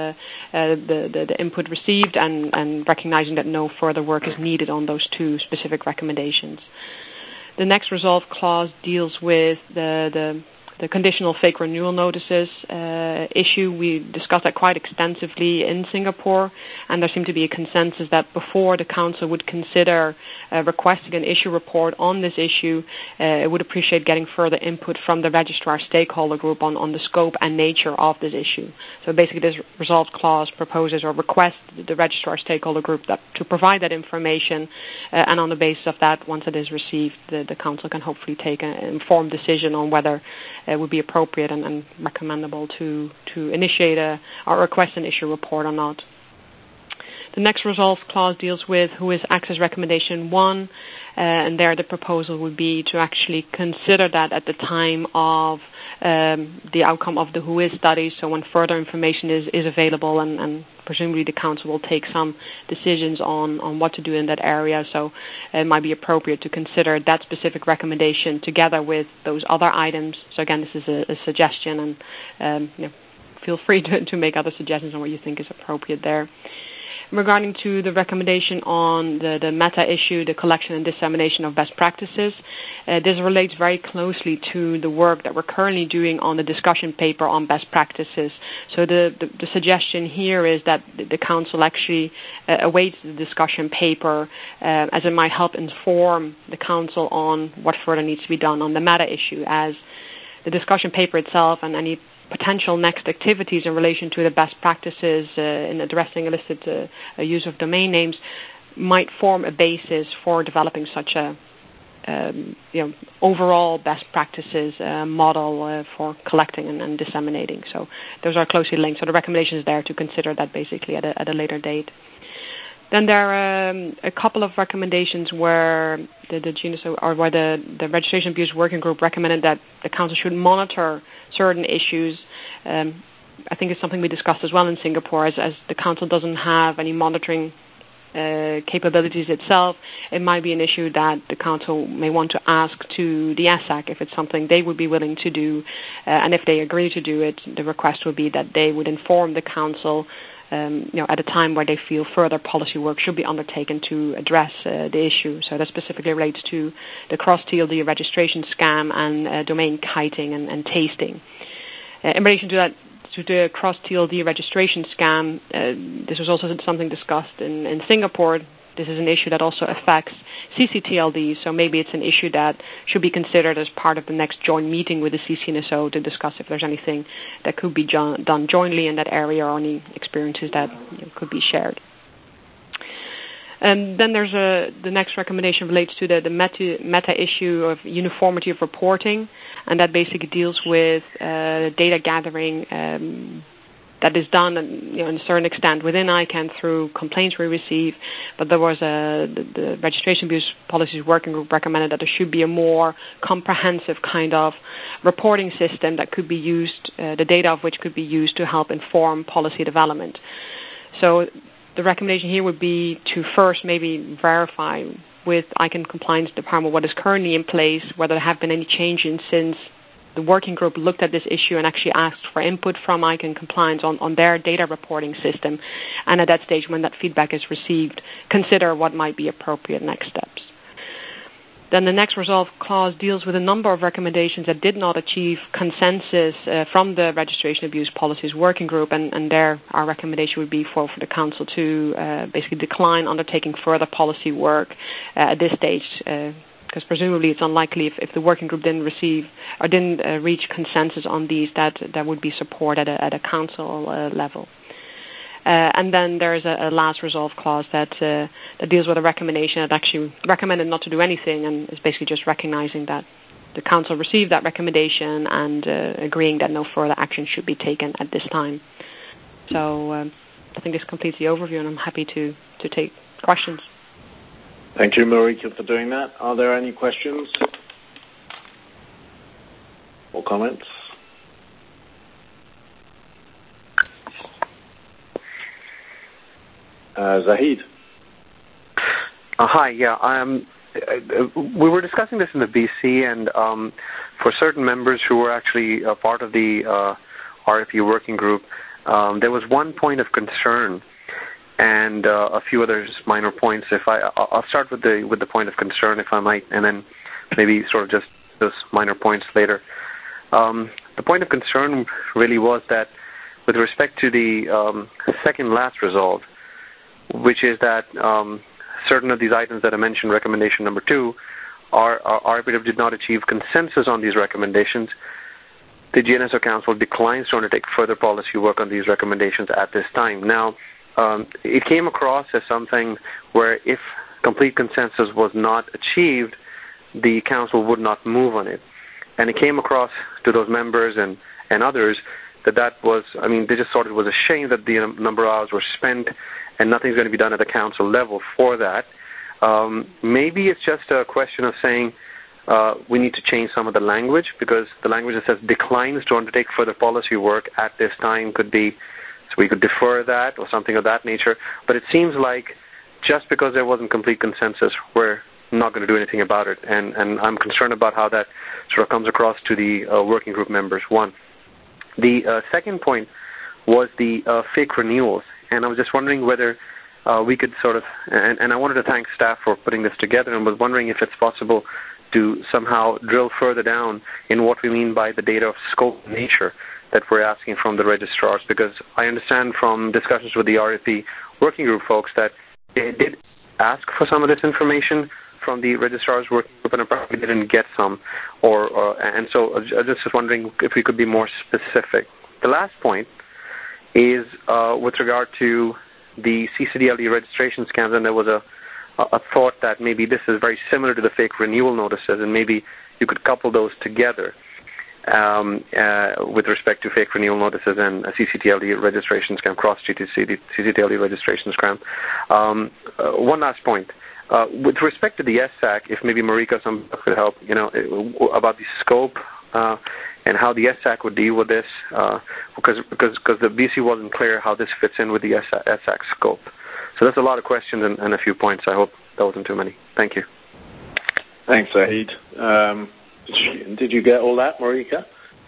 the input received and recognizing that no further work is needed on those two specific recommendations. The next resolve clause deals with the conditional fake renewal notices issue. We discussed that quite extensively in Singapore, and there seemed to be a consensus that before the Council would consider requesting an issue report on this issue, it would appreciate getting further input from the registrar stakeholder group on the scope and nature of this issue. So basically this resolve clause proposes or requests the registrar stakeholder group to provide that information, and on the basis of that, once it is received, the Council can hopefully take an informed decision on whether it would be appropriate and recommendable to initiate or request an issue report or not. The next resolve clause deals with WHOIS Access Recommendation 1, and there the proposal would be to actually consider that at the time of the outcome of the WHOIS study, so when further information is available, and presumably the Council will take some decisions on what to do in that area, so it might be appropriate to consider that specific recommendation together with those other items. So again, this is a suggestion, and feel free to make other suggestions on what you think is appropriate there. Regarding to the recommendation on the meta issue, the collection and dissemination of best practices, this relates very closely to the work that we're currently doing on the discussion paper on best practices. So the suggestion here is that the Council actually awaits the discussion paper as it might help inform the Council on what further needs to be done on the meta issue, as the discussion paper itself and any potential next activities in relation to the best practices in addressing illicit use of domain names might form a basis for developing such a overall best practices model for collecting and disseminating. So those are closely linked. So the recommendation is there to consider that basically at a later date. Then there are a couple of recommendations where the Registration Abuse Working Group recommended that the Council should monitor certain issues. I think it's something we discussed as well in Singapore, as the Council doesn't have any monitoring capabilities itself. It might be an issue that the Council may want to ask to the ESAC if it's something they would be willing to do, and if they agree to do it, the request would be that they would inform the Council at a time where they feel further policy work should be undertaken to address the issue. So that specifically relates to the cross-TLD registration scam and domain kiting and tasting. In relation to that, to the cross-TLD registration scam, this was also something discussed in Singapore. This is an issue that also affects CCTLD, so maybe it's an issue that should be considered as part of the next joint meeting with the CCNSO to discuss if there's anything that could be done jointly in that area or any experiences that could be shared. And then there's the next recommendation relates to the meta issue of uniformity of reporting, and that basically deals with data gathering that is done, in a certain extent within ICANN through complaints we receive. But there was the Registration Abuse Policies Working Group recommended that there should be a more comprehensive kind of reporting system that could be used, the data of which could be used to help inform policy development. So the recommendation here would be to first maybe verify with ICANN Compliance Department what is currently in place, whether there have been any changes since the working group looked at this issue and actually asked for input from ICANN Compliance on their data reporting system. And at that stage, when that feedback is received, consider what might be appropriate next steps. Then the next resolve clause deals with a number of recommendations that did not achieve consensus from the Registration Abuse Policies Working Group, and there our recommendation would be for the Council to basically decline undertaking further policy work at this stage, because presumably it's unlikely if the working group didn't receive or didn't reach consensus on these that there would be support at a Council level. And then there's a last resolve clause that deals with a recommendation that actually recommended not to do anything, and is basically just recognizing that the Council received that recommendation and agreeing that no further action should be taken at this time. So I think this completes the overview, and I'm happy to take questions. Thank you, Marika, for doing that. Are there any questions? or comments? Zahid. Hi. Yeah. We were discussing this in the BC, and for certain members who were actually a part of the RFP working group, there was one point of concern and a few other minor points. I'll start with the point of concern, if I might, and then maybe sort of just those minor points later. The point of concern really was that with respect to the second last resolve, which is that certain of these items that I mentioned, recommendation number 2, our RPW did not achieve consensus on these recommendations. The GNSO Council declines to undertake further policy work on these recommendations at this time. Now, it came across as something where if complete consensus was not achieved, the Council would not move on it. And it came across to those members and others that was, they just thought it was a shame that the number of hours were spent and nothing's going to be done at the Council level for that. Maybe it's just a question of saying we need to change some of the language, because the language that says declines to undertake further policy work at this time could be, so we could defer that or something of that nature. But it seems like just because there wasn't complete consensus, we're not going to do anything about it. And I'm concerned about how that sort of comes across to the working group members, one. The second point was the fake renewals. And I was just wondering whether we could sort of, and I wanted to thank staff for putting this together, and was wondering if it's possible to somehow drill further down in what we mean by the data of scope and nature that we're asking from the registrars, because I understand from discussions with the RFP working group folks that they did ask for some of this information from the registrars working group and apparently didn't get some, and so I just was wondering if we could be more specific. The last point is with regard to the CCDLD registration scams, and there was a thought that maybe this is very similar to the fake renewal notices, and maybe you could couple those together with respect to fake renewal notices and a CCTLD registration scam, CCTLD registration scam. One last point. With respect to the SAC, if maybe Marika could help, about the scope and how the SAC would deal with this, because the BC wasn't clear how this fits in with the SAC scope. So that's a lot of questions and a few points. I hope that wasn't too many. Thank you. Thanks, Zahid. Did you get all that, Marika?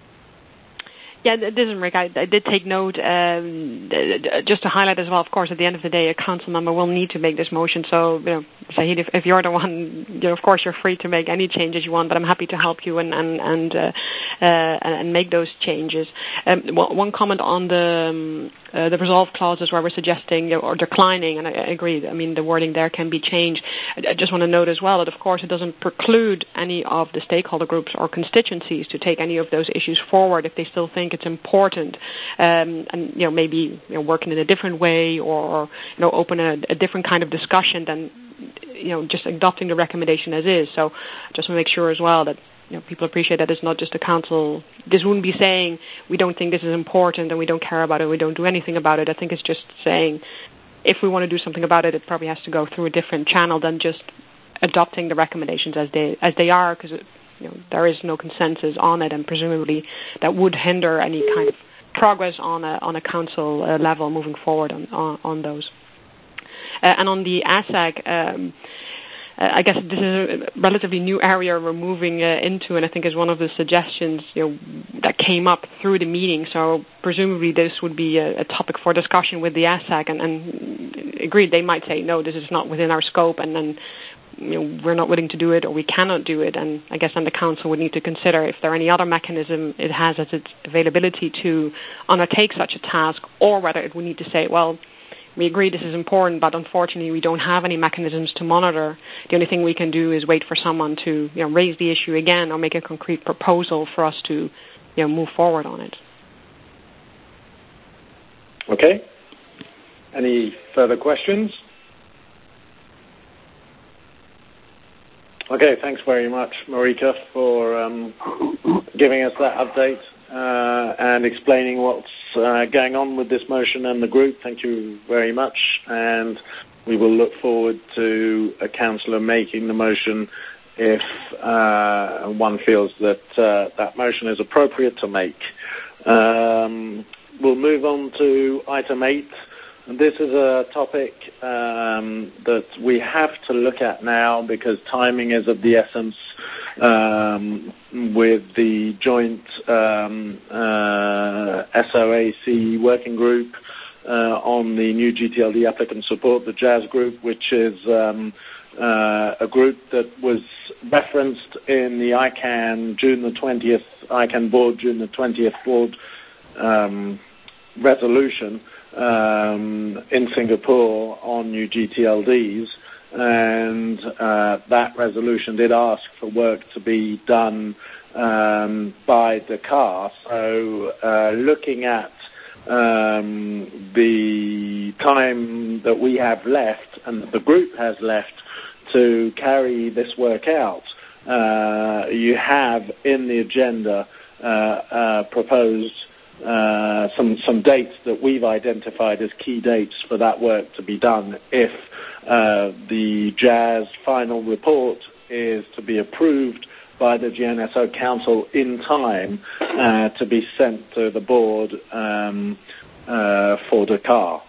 Yeah, this is Rick. I did take note, just to highlight as well, of course, at the end of the day, a council member will need to make this motion. So, Zahid, if you're the one, of course, you're free to make any changes you want, but I'm happy to help you and make those changes. One comment on the resolve clauses where we're suggesting or declining, and I agree, the wording there can be changed. I just want to note as well that, of course, it doesn't preclude any of the stakeholder groups or constituencies to take any of those issues forward if they still think it's important, and maybe working in a different way or open a different kind of discussion than just adopting the recommendation as is. So just want to make sure as well that people appreciate that it's not just a council. This wouldn't be saying we don't think this is important and we don't care about it, we don't do anything about it. I think it's just saying if we want to do something about it, it probably has to go through a different channel than just adopting the recommendations as they are, because there is no consensus on it, and presumably that would hinder any kind of progress on a council level moving forward on those. And on the ASAC, I guess this is a relatively new area we're moving into, and I think is one of the suggestions that came up through the meeting. So presumably this would be a topic for discussion with the ASAC, and agreed, they might say, no, this is not within our scope, and then we're not willing to do it or we cannot do it. And I guess then the council would need to consider if there are any other mechanism it has at its availability to undertake such a task, or whether it would need to say, well, we agree this is important, but unfortunately we don't have any mechanisms to monitor. The only thing we can do is wait for someone to raise the issue again or make a concrete proposal for us to move forward on it. Okay. Any further questions? Okay, thanks very much, Marika, for giving us that update and explaining what's going on with this motion and the group. Thank you very much, and we will look forward to a councillor making the motion if one feels that that motion is appropriate to make. We'll move on to item 8. And this is a topic that we have to look at now because timing is of the essence with the joint SOAC working group on the new GTLD applicant support, the JAS group, which is a group that was referenced in the ICANN board June the 20th board resolution in Singapore on new GTLDs, and that resolution did ask for work to be done by Dakar. So looking at the time that we have left and that the group has left to carry this work out, you have in the agenda proposed some dates that we've identified as key dates for that work to be done if the JAS final report is to be approved by the GNSO Council in time to be sent to the board for Dakar.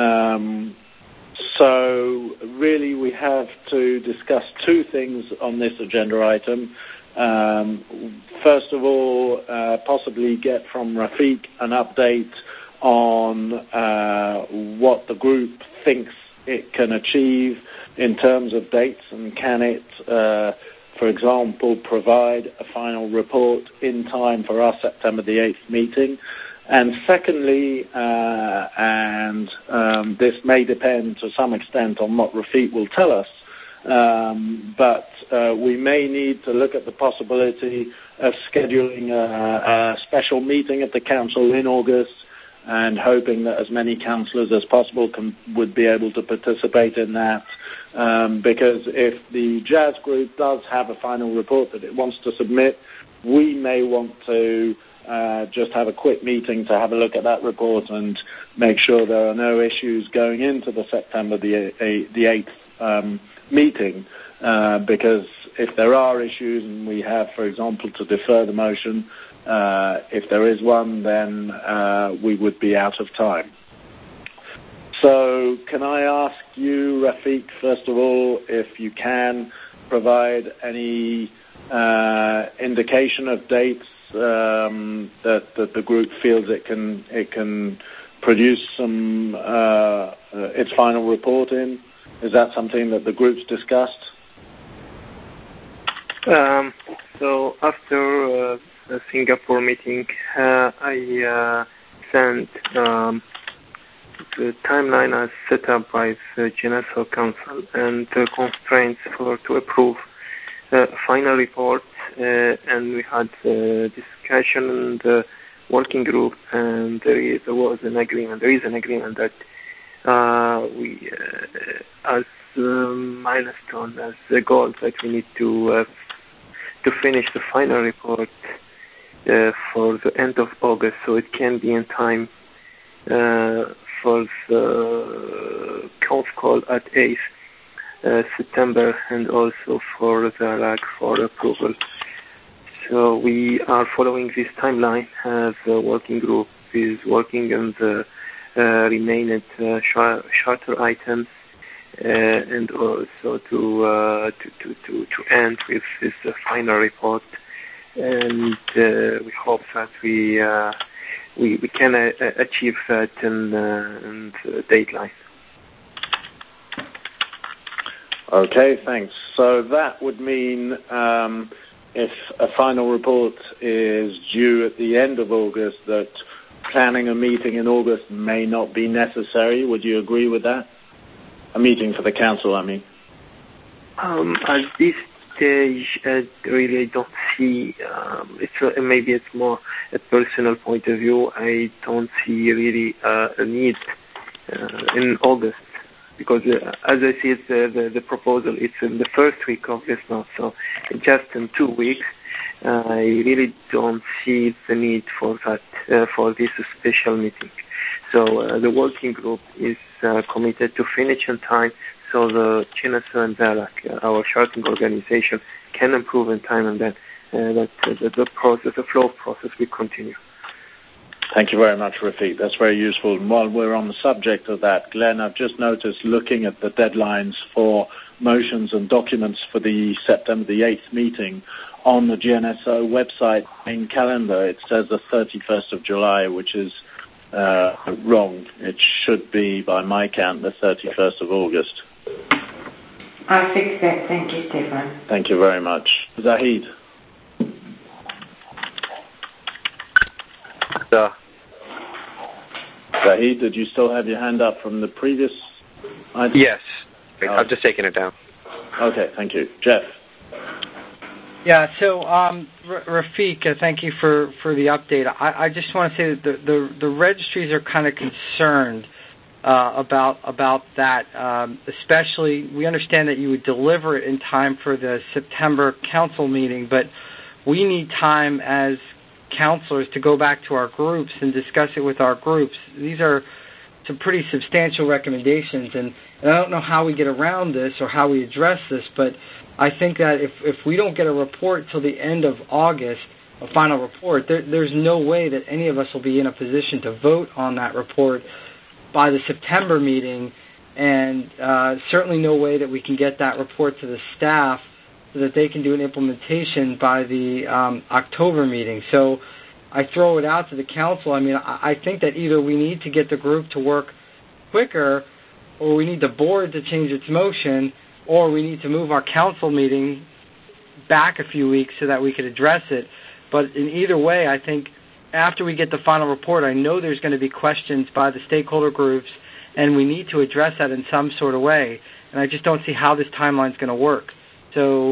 So really we have to discuss two things on this agenda item. First of all, possibly get from Rafiq an update on what the group thinks it can achieve in terms of dates, and can it, for example, provide a final report in time for our September the 8th meeting. And secondly, this may depend to some extent on what Rafiq will tell us, but we may need to look at the possibility of scheduling a special meeting at the Council in August and hoping that as many councillors as possible would be able to participate in that, because if the JAS group does have a final report that it wants to submit, we may want to just have a quick meeting to have a look at that report and make sure there are no issues going into the September the 8th meeting, because if there are issues and we have, for example, to defer the motion, if there is one, then we would be out of time. So can I ask you, Rafiq, first of all, if you can provide any indication of dates that the group feels it can produce some its final report in? Is that something that the group's discussed? So after the Singapore meeting, I sent the timeline as set up by the GNSO Council and the constraints to approve the final report, and we had a discussion in the working group, and there is an agreement that we, as a milestone, as a goal, that we need to finish the final report for the end of August, so it can be in time for the conf call at 8th September, and also for the LAC for approval. So we are following this timeline. The working group is working on the remaining shorter items, and also to end with this final report. And we hope that we can achieve that in the deadline. Okay, thanks. So that would mean if a final report is due at the end of August, that planning a meeting in August may not be necessary. Would you agree with that? A meeting for the council, I mean. At this stage, I really don't see. Maybe it's more a personal point of view. I don't see really a need in August, because as I see it, the proposal is in the first week of this month, so just in 2 weeks. I really don't see the need for that, for this special meeting. So the working group is committed to finish in time so the GNSO and BERAC, our charting organization, can improve in time, and then the process, the flow process, will continue. Thank you very much, Rafiq. That's very useful. And while we're on the subject of that, Glenn, I've just noticed, looking at the deadlines for motions and documents for the September the 8th meeting, on the GNSO website in calendar, it says the 31st of July, which is wrong. It should be, by my count, the 31st of August. I'll fix that. Thank you, Stefan. Thank you very much. Zahid. Zahid, did you still have your hand up from the previous item? Yes. I've just taken it down. Okay, thank you. Jeff. Yeah, so Rafiq, thank you for the update. I just want to say that the registries are kind of concerned about that, especially we understand that you would deliver it in time for the September council meeting, but we need time as counselors to go back to our groups and discuss it with our groups. These are some pretty substantial recommendations, and I don't know how we get around this or how we address this, but I think that if we don't get a report till the end of August, a final report, there's no way that any of us will be in a position to vote on that report by the September meeting, and certainly no way that we can get that report to the staff so that they can do an implementation by the October meeting. So I throw it out to the council. I mean, I think that either we need to get the group to work quicker, or we need the board to change its motion, or we need to move our council meeting back a few weeks so that we could address it. But in either way, I think after we get the final report, I know there's going to be questions by the stakeholder groups, and we need to address that in some sort of way. And I just don't see how this timeline is going to work. So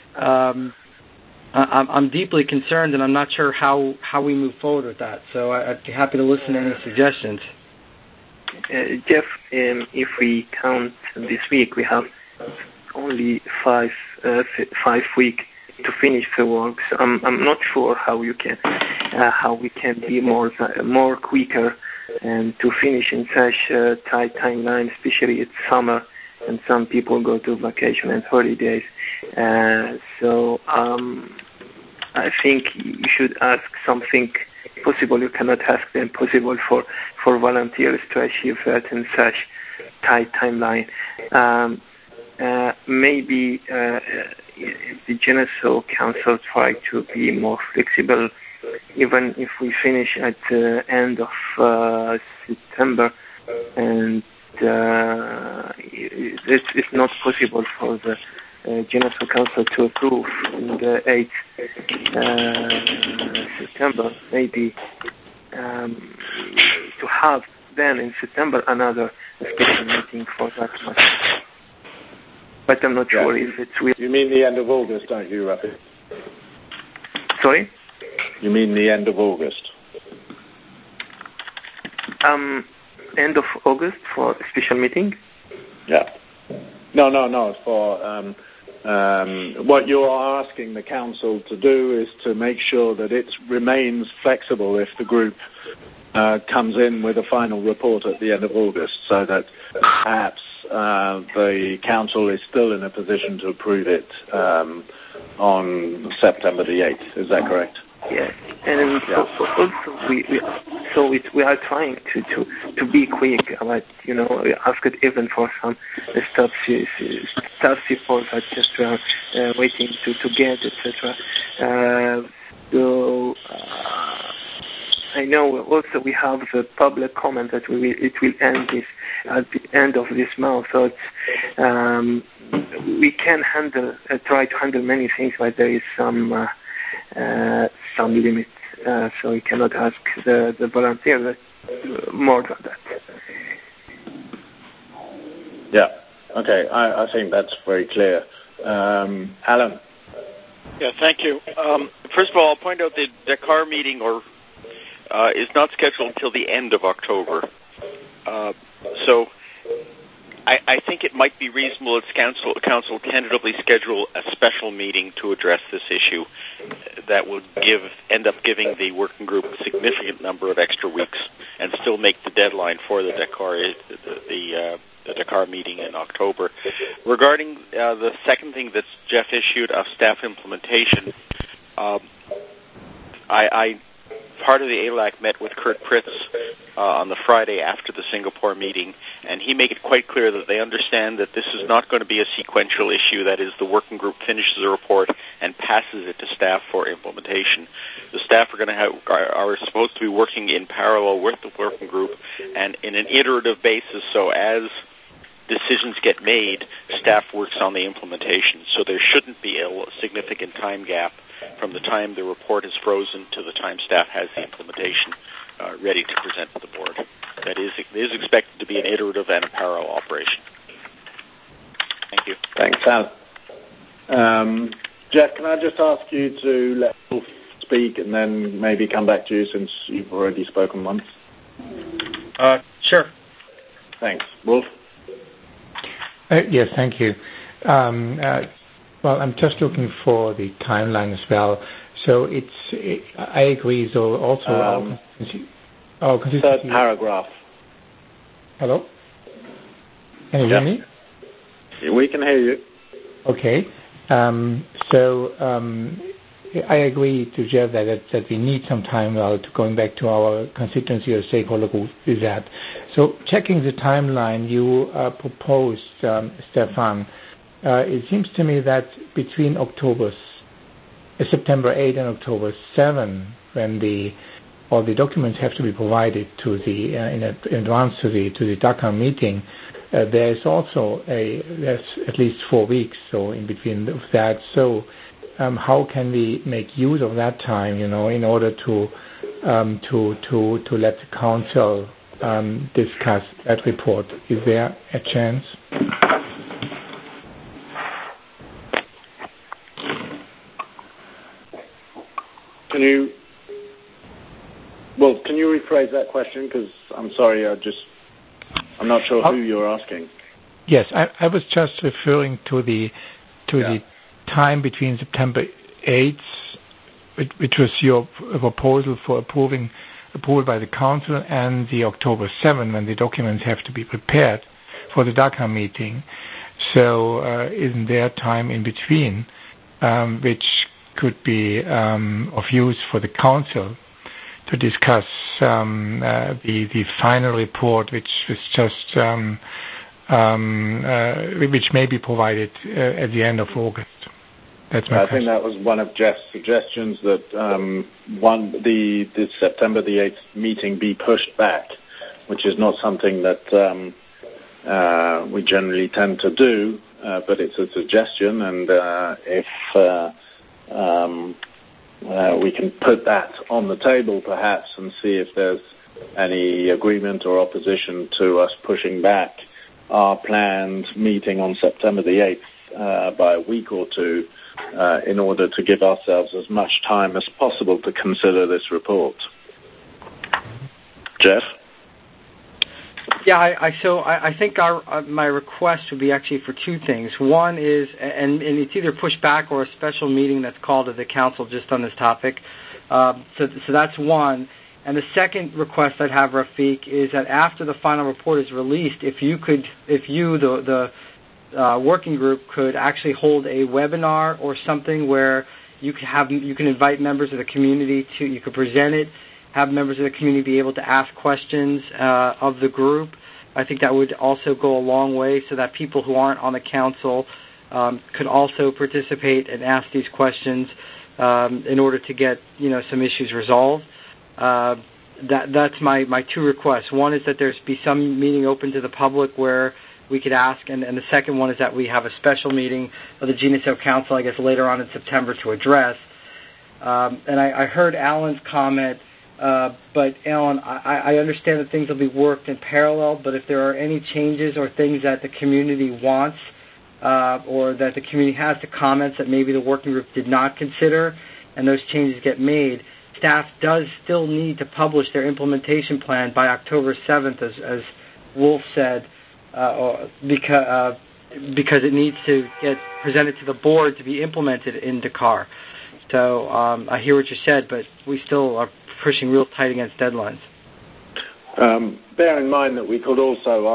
I'm deeply concerned, and I'm not sure how we move forward with that. So I'd be happy to listen to any suggestions. Jeff, if we count this week, we have only 5 weeks to finish the work. So I'm not sure how we can be more quicker and to finish in such a tight timeline, especially it's summer and some people go to vacation and holidays. So I think you should ask something possible. You cannot ask the impossible for volunteers to achieve that in such tight timeline. Maybe the GNSO Council try to be more flexible, even if we finish at the end of September, and it's not possible for the GNSO Council to approve in the 8th September, maybe to have then in September another special meeting for that matter. But I'm not sure if it's... You mean the end of August, don't you, Rafi? Sorry? You mean the end of August? End of August for a special meeting? Yeah. No. For what you are asking the council to do is to make sure that it remains flexible if the group comes in with a final report at the end of August, so that perhaps the council is still in a position to approve it on September the 8th. Is that correct? Yes, and also we are trying to be quick, but we asked even for some staff support that just waiting to get, etc. So I know also we have the public comment that it will end at the end of this month. So we can try to handle many things, but there is some limit. So we cannot ask the volunteer more than that. Yeah. Okay. I think that's very clear. Alan. Yeah. Thank you. First of all, I'll point out the Dakar meeting is not scheduled until the end of October. So I think it might be reasonable if council tentatively schedule a special meeting to address this issue that would end up giving the working group a significant number of extra weeks and still make the deadline for the Dakar, the Dakar meeting in October. Regarding the second thing that Jeff issued of staff implementation, part of the ALAC met with Kurt Pritz on the Friday after the Singapore meeting, and he made it quite clear that they understand that this is not going to be a sequential issue. That is, the working group finishes the report and passes it to staff for implementation. The staff are supposed to be working in parallel with the working group and in an iterative basis. So as decisions get made, staff works on the implementation. So there shouldn't be a significant time gap from the time the report is frozen to the time staff has the implementation ready to present to the board. That is expected to be an iterative and a parallel operation. Thank you. Thanks, Al. Jeff, can I just ask you to let Wolf speak and then maybe come back to you since you've already spoken once? Sure. Thanks. Wolf? Yes, thank you. Well, I'm just looking for the timeline as well. So I agree. So also third paragraph. Hello? Can you hear me? We can hear you. Okay. I agree to Jeff that we need some time to going back to our constituency or stakeholder group with that. So checking the timeline you proposed, Stefan, it seems to me that between September 8 and October 7, when all the documents have to be provided to in advance to the Dakar meeting, there is also there's at least 4 weeks, so in between of that. So how can we make use of that time, in order to let the council discuss that report? Is there a chance? Can you rephrase that question? Because I'm sorry, I'm not sure who you're asking. Yes, I was just referring to the time between September 8th, which was your proposal for approval by the council, and the October 7th, when the documents have to be prepared for the Dakar meeting. So isn't there time in between, which could be of use for the council to discuss the final report, which is just which may be provided at the end of August? That's my question. I think that was one of Jeff's suggestions, that the September the 8th meeting be pushed back, which is not something that we generally tend to do, but it's a suggestion, and if we can put that on the table perhaps and see if there's any agreement or opposition to us pushing back our planned meeting on September the 8th by a week or two in order to give ourselves as much time as possible to consider this report. Jeff? Yeah, I think my request would be actually for two things. One is, and it's either pushed back or a special meeting that's called to the council just on this topic. So that's one. And the second request I'd have, Rafiq, is that after the final report is released, if the working group could actually hold a webinar or something where you can invite members of the community you could present it, have members of the community be able to ask questions of the group. I think that would also go a long way, so that people who aren't on the council could also participate and ask these questions in order to get some issues resolved. That's my two requests. One is that there's be some meeting open to the public where we could ask, and the second one is that we have a special meeting of the GNSO Council, I guess, later on in September to address. And I heard Alan's comment, but Alan, I understand that things will be worked in parallel, but if there are any changes or things that the community wants or that the community has to comments that maybe the working group did not consider, and those changes get made, staff does still need to publish their implementation plan by October 7th, as Wolf said, because it needs to get presented to the board to be implemented in Dakar. So I hear what you said, but we still are pushing real tight against deadlines. Bear in mind that we could also ask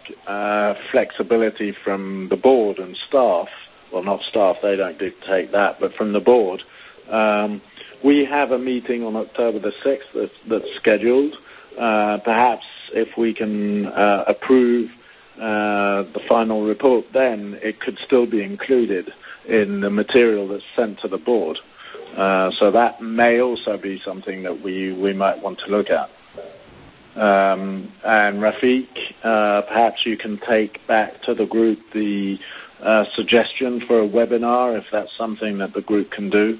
flexibility from the board and staff. Well, not staff, they don't dictate that, but from the board. We have a meeting on October the 6th that's scheduled. Perhaps if we can approve the final report, then it could still be included in the material that's sent to the board. So that may also be something that we might want to look at. And Rafiq, perhaps you can take back to the group the suggestion for a webinar, if that's something that the group can do.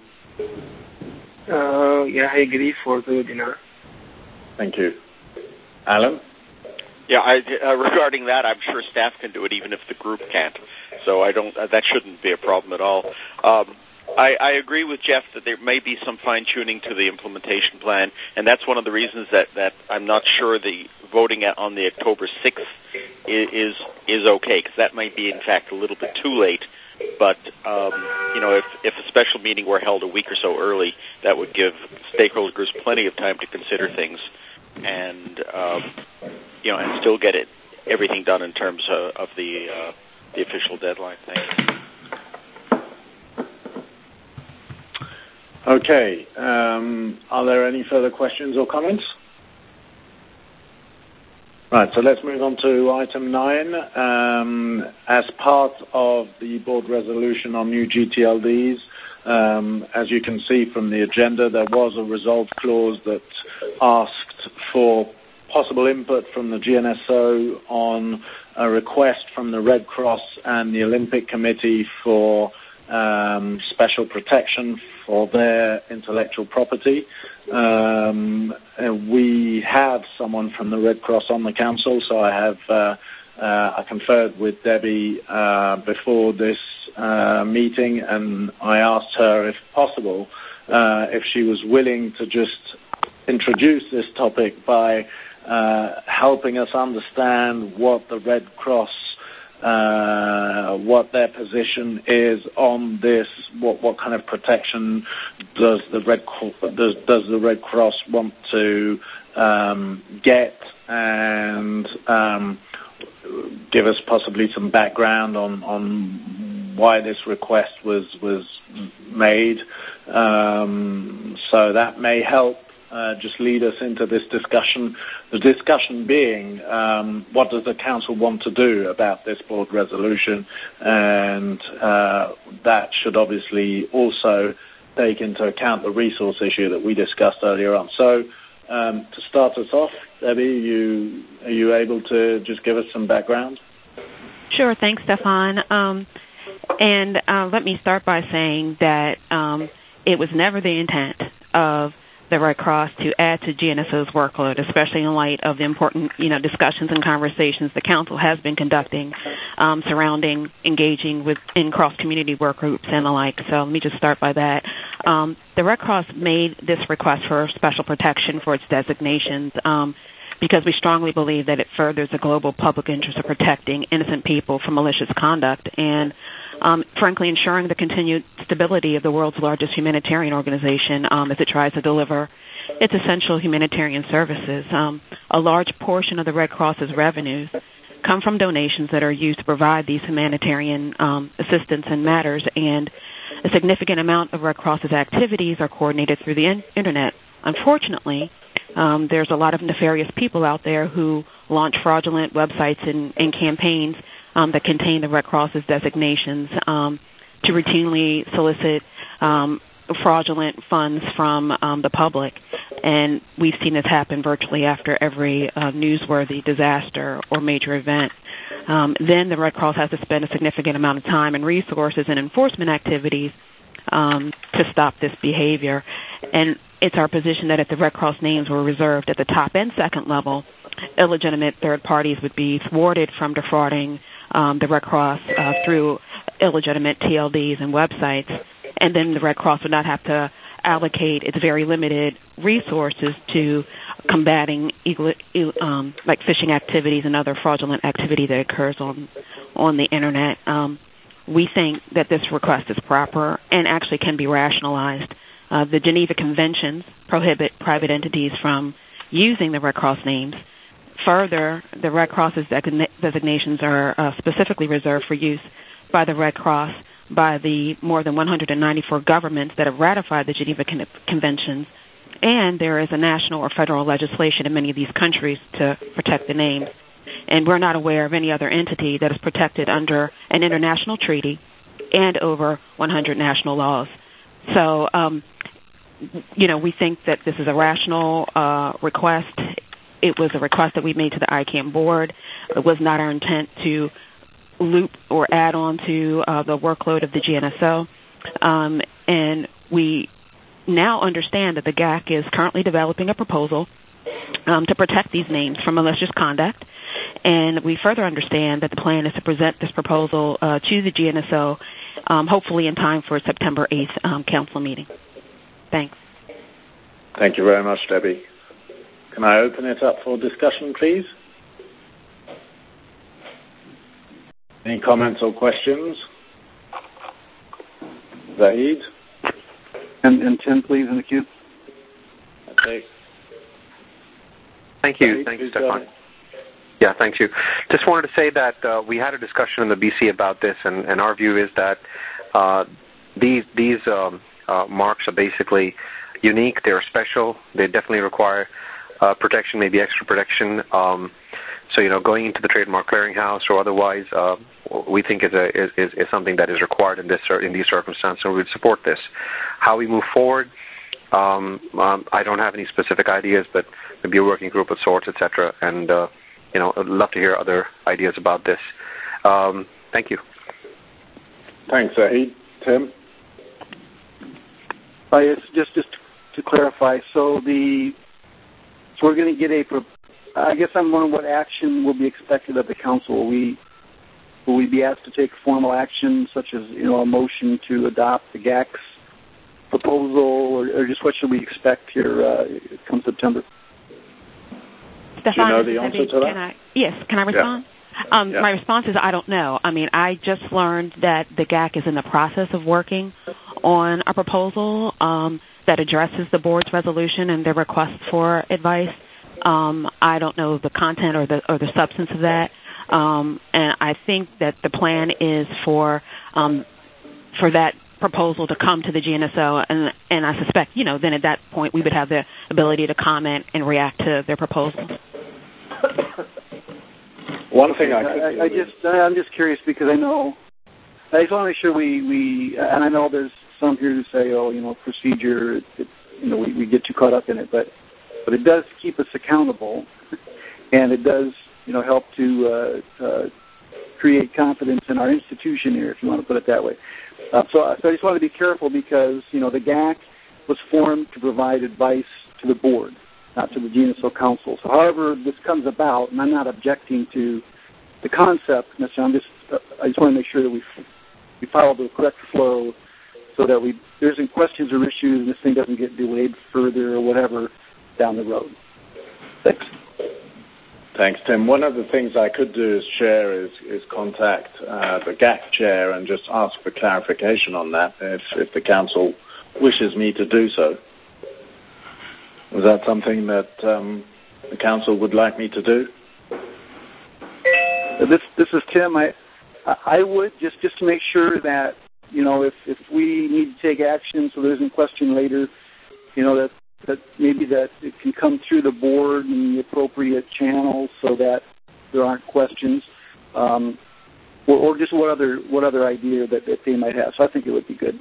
Yeah, I agree for the webinar. Thank you. Alan? Yeah, regarding that, I'm sure staff can do it even if the group can't. So that shouldn't be a problem at all. I agree with Jeff that there may be some fine-tuning to the implementation plan, and that's one of the reasons that I'm not sure the voting on the October 6th is okay, because that might be, in fact, a little bit too late. But, if a special meeting were held a week or so early, that would give stakeholder groups plenty of time to consider things and still get everything done in terms of the official deadline. Thanks. Okay. Are there any further questions or comments? Right, so let's move on to item 9. As part of the board resolution on new GTLDs, as you can see from the agenda, there was a resolve clause that asked for possible input from the GNSO on a request from the Red Cross and the Olympic Committee for special protection for their intellectual property. We have someone from the Red Cross on the council, so I conferred with Debbie before this meeting, and I asked her, if possible, if she was willing to just introduce this topic by helping us understand what the Red Cross, what their position is on this, what kind of protection does the Red Cross want to get, and give us possibly some background on why this request was made. So that may help just lead us into this discussion. The discussion being, what does the council want to do about this board resolution? And that should obviously also take into account the resource issue that we discussed earlier on. So to start us off, Debbie, are you able to just give us some background? Sure, thanks, Stefan. And let me start by saying that it was never the intent of the Red Cross to add to GNSO's workload, especially in light of the important, discussions and conversations the council has been conducting surrounding engaging in cross-community work groups and the like. So let me just start by that. The Red Cross made this request for special protection for its designations because we strongly believe that it furthers the global public interest of protecting innocent people from malicious conduct and, frankly, ensuring the continued stability of the world's largest humanitarian organization as it tries to deliver its essential humanitarian services. A large portion of the Red Cross's revenues come from donations that are used to provide these humanitarian assistance and matters, and a significant amount of Red Cross's activities are coordinated through the Internet. Unfortunately, there's a lot of nefarious people out there who launch fraudulent websites and campaigns that contain the Red Cross's designations to routinely solicit fraudulent funds from the public. And we've seen this happen virtually after every newsworthy disaster or major event. Then the Red Cross has to spend a significant amount of time and resources and enforcement activities to stop this behavior. And it's our position that if the Red Cross names were reserved at the top and second level, illegitimate third parties would be thwarted from defrauding the Red Cross through illegitimate TLDs and websites, and then the Red Cross would not have to allocate its very limited resources to combating like phishing activities and other fraudulent activity that occurs on the Internet. We think that this request is proper and actually can be rationalized. The Geneva Conventions prohibit private entities from using the Red Cross names Further, the Red Cross's designations are specifically reserved for use by the Red Cross by the more than 194 governments that have ratified the Geneva Conventions, and there is a national or federal legislation in many of these countries to protect the names. And we're not aware of any other entity that is protected under an international treaty and over 100 national laws. So, we think that this is a rational request. It was a request that we made to the ICANN board. It was not our intent to loop or add on to the workload of the GNSO. And we now understand that the GAC is currently developing a proposal to protect these names from malicious conduct. And we further understand that the plan is to present this proposal to the GNSO, hopefully in time for September 8th council meeting. Thanks. Thank you very much, Debbie. Can I open it up for discussion, please? Any comments or questions? Zahid? And Tim, please, in the queue. Okay. Thank you. Thank you, Stefan. Yeah, thank you. Just wanted to say that we had a discussion in the BC about this, and our view is that these marks are basically unique. They're special. They definitely require protection, maybe extra protection. So, going into the Trademark Clearinghouse or otherwise, we think is something that is required in these circumstances, and we would support this. How we move forward, I don't have any specific ideas, but maybe a working group of sorts, etc. And I'd love to hear other ideas about this. Thank you. Thanks, Zahid. Tim? Just to clarify, so we're going to get I guess I'm wondering what action will be expected of the council. Will we be asked to take formal action, such as a motion to adopt the GAC's proposal, or just what should we expect here come September? Stefan, do you know the answer to that? Yes. Can I respond? Yeah. My response is I don't know. I mean, I just learned that the GAC is in the process of working on a proposal that addresses the board's resolution and their request for advice. I don't know the content or the substance of that, and I think that the plan is for that proposal to come to the GNSO, and I suspect then at that point we would have the ability to comment and react to their proposal. One thing I'm just curious because I just want to make sure we and I know there's some here who say, procedure, we get too caught up in it, but it does keep us accountable, and it does, help to create confidence in our institution here, if you want to put it that way. So I just want to be careful because, the GAC was formed to provide advice to the board, not to the GNSO Council. So however this comes about, and I'm not objecting to the concept necessarily, I just want to make sure that we follow the correct flow so that there isn't questions or issues and this thing doesn't get delayed further or whatever down the road. Thanks. Thanks, Tim. One of the things I could do is contact the GAC chair and just ask for clarification on that if the council wishes me to do so. Is that something that the council would like me to do? This is Tim. I would just to make sure that if we need to take action so there isn't question later, that maybe that it can come through the board in the appropriate channels so that there aren't questions, or just what other idea that they might have. So I think it would be good.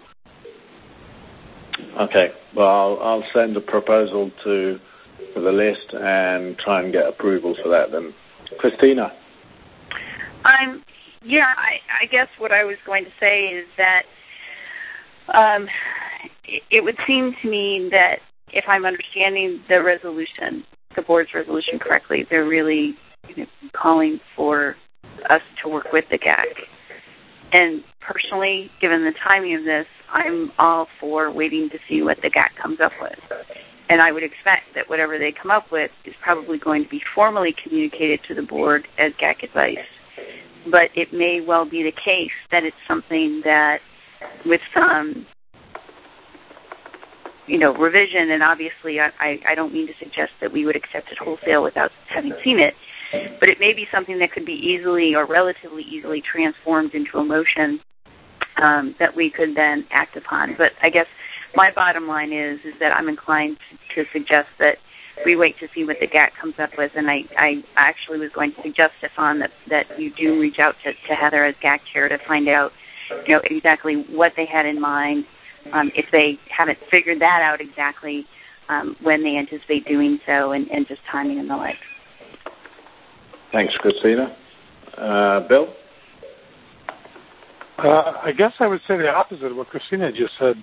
Okay. Well, I'll send a proposal to the list and try and get approval for that then. Christina? I guess what I was going to say is that it would seem to me that if I'm understanding the board's resolution correctly, they're really calling for us to work with the GAC. And personally, given the timing of this, I'm all for waiting to see what the GAC comes up with. And I would expect that whatever they come up with is probably going to be formally communicated to the board as GAC advice. But it may well be the case that it's something that with some revision, and obviously I don't mean to suggest that we would accept it wholesale without having seen it, but it may be something that could be easily or relatively easily transformed into a motion that we could then act upon. But I guess my bottom line is that I'm inclined to suggest that we wait to see what the GAC comes up with, and I actually was going to suggest, Stefan, that you do reach out to Heather as GAC chair to find out exactly what they had in mind, if they haven't figured that out exactly, when they anticipate doing so, and just timing and the like. Thanks, Christina. Bill? I guess I would say the opposite of what Christina just said.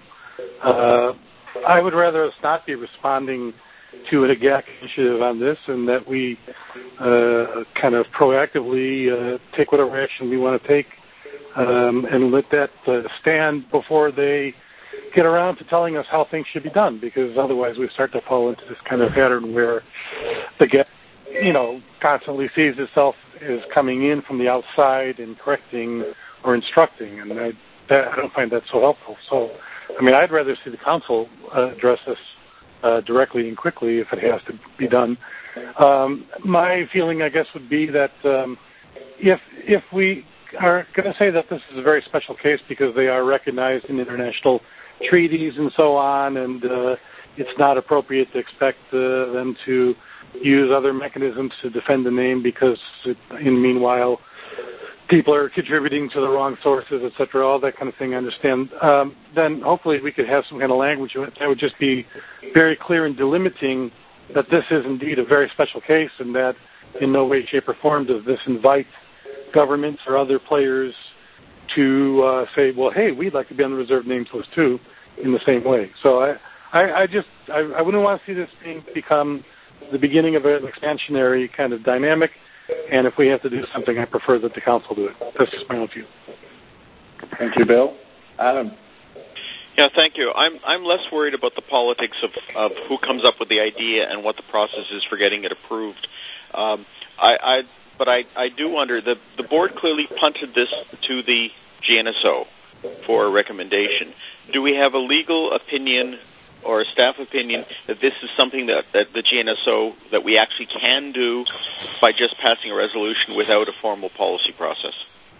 I would rather us not be responding to a GAC initiative on this, and that we kind of proactively take whatever action we want to take, and let that stand before they get around to telling us how things should be done, because otherwise we start to fall into this kind of pattern where the GAC, constantly sees itself as coming in from the outside and correcting or instructing, and I don't find that so helpful. So, I'd rather see the council address this directly and quickly if it has to be done. My feeling, I guess, would be that if we are going to say that this is a very special case because they are recognized in international treaties and so on, and it's not appropriate to expect them to use other mechanisms to defend the name because, meanwhile, people are contributing to the wrong sources, et cetera, all that kind of thing, I understand. Then hopefully we could have some kind of language that would just be very clear in delimiting that this is indeed a very special case, and that in no way, shape, or form does this invite governments or other players to say, well, hey, we'd like to be on the reserved names list too, in the same way. So I wouldn't want to see this become the beginning of an expansionary kind of dynamic. And if we have to do something, I prefer that the council do it. That's just my own view. Thank you, Bill. Adam? Yeah, thank you. I'm less worried about the politics of who comes up with the idea and what the process is for getting it approved. But I do wonder, the board clearly punted this to the GNSO for a recommendation. Do we have a legal opinion or a staff opinion that this is something that the GNSO, that we actually can do by just passing a resolution without a formal policy process?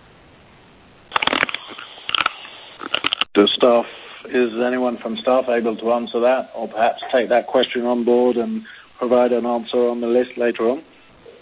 Is anyone from staff able to answer that, or perhaps take that question on board and provide an answer on the list later on?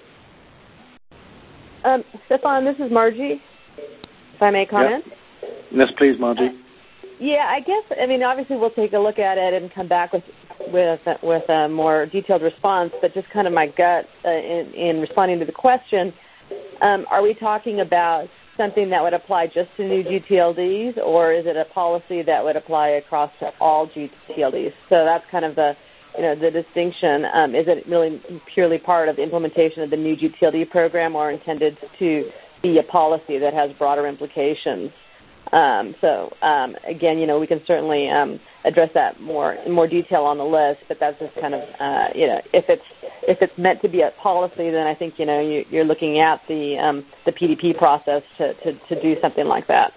Stefan, this is Margie, if I may comment. Yep. Yes, please, Margie. Yeah, I guess, obviously we'll take a look at it and come back with a more detailed response, but just kind of my gut in responding to the question, are we talking about something that would apply just to new GTLDs, or is it a policy that would apply across to all GTLDs? So that's kind of the distinction. Is it really purely part of the implementation of the new GTLD program, or intended to be a policy that has broader implications? Again, we can certainly address that in more detail on the list, but that's just kind of, if it's meant to be a policy, then I think, you're looking at the PDP process to do something like that.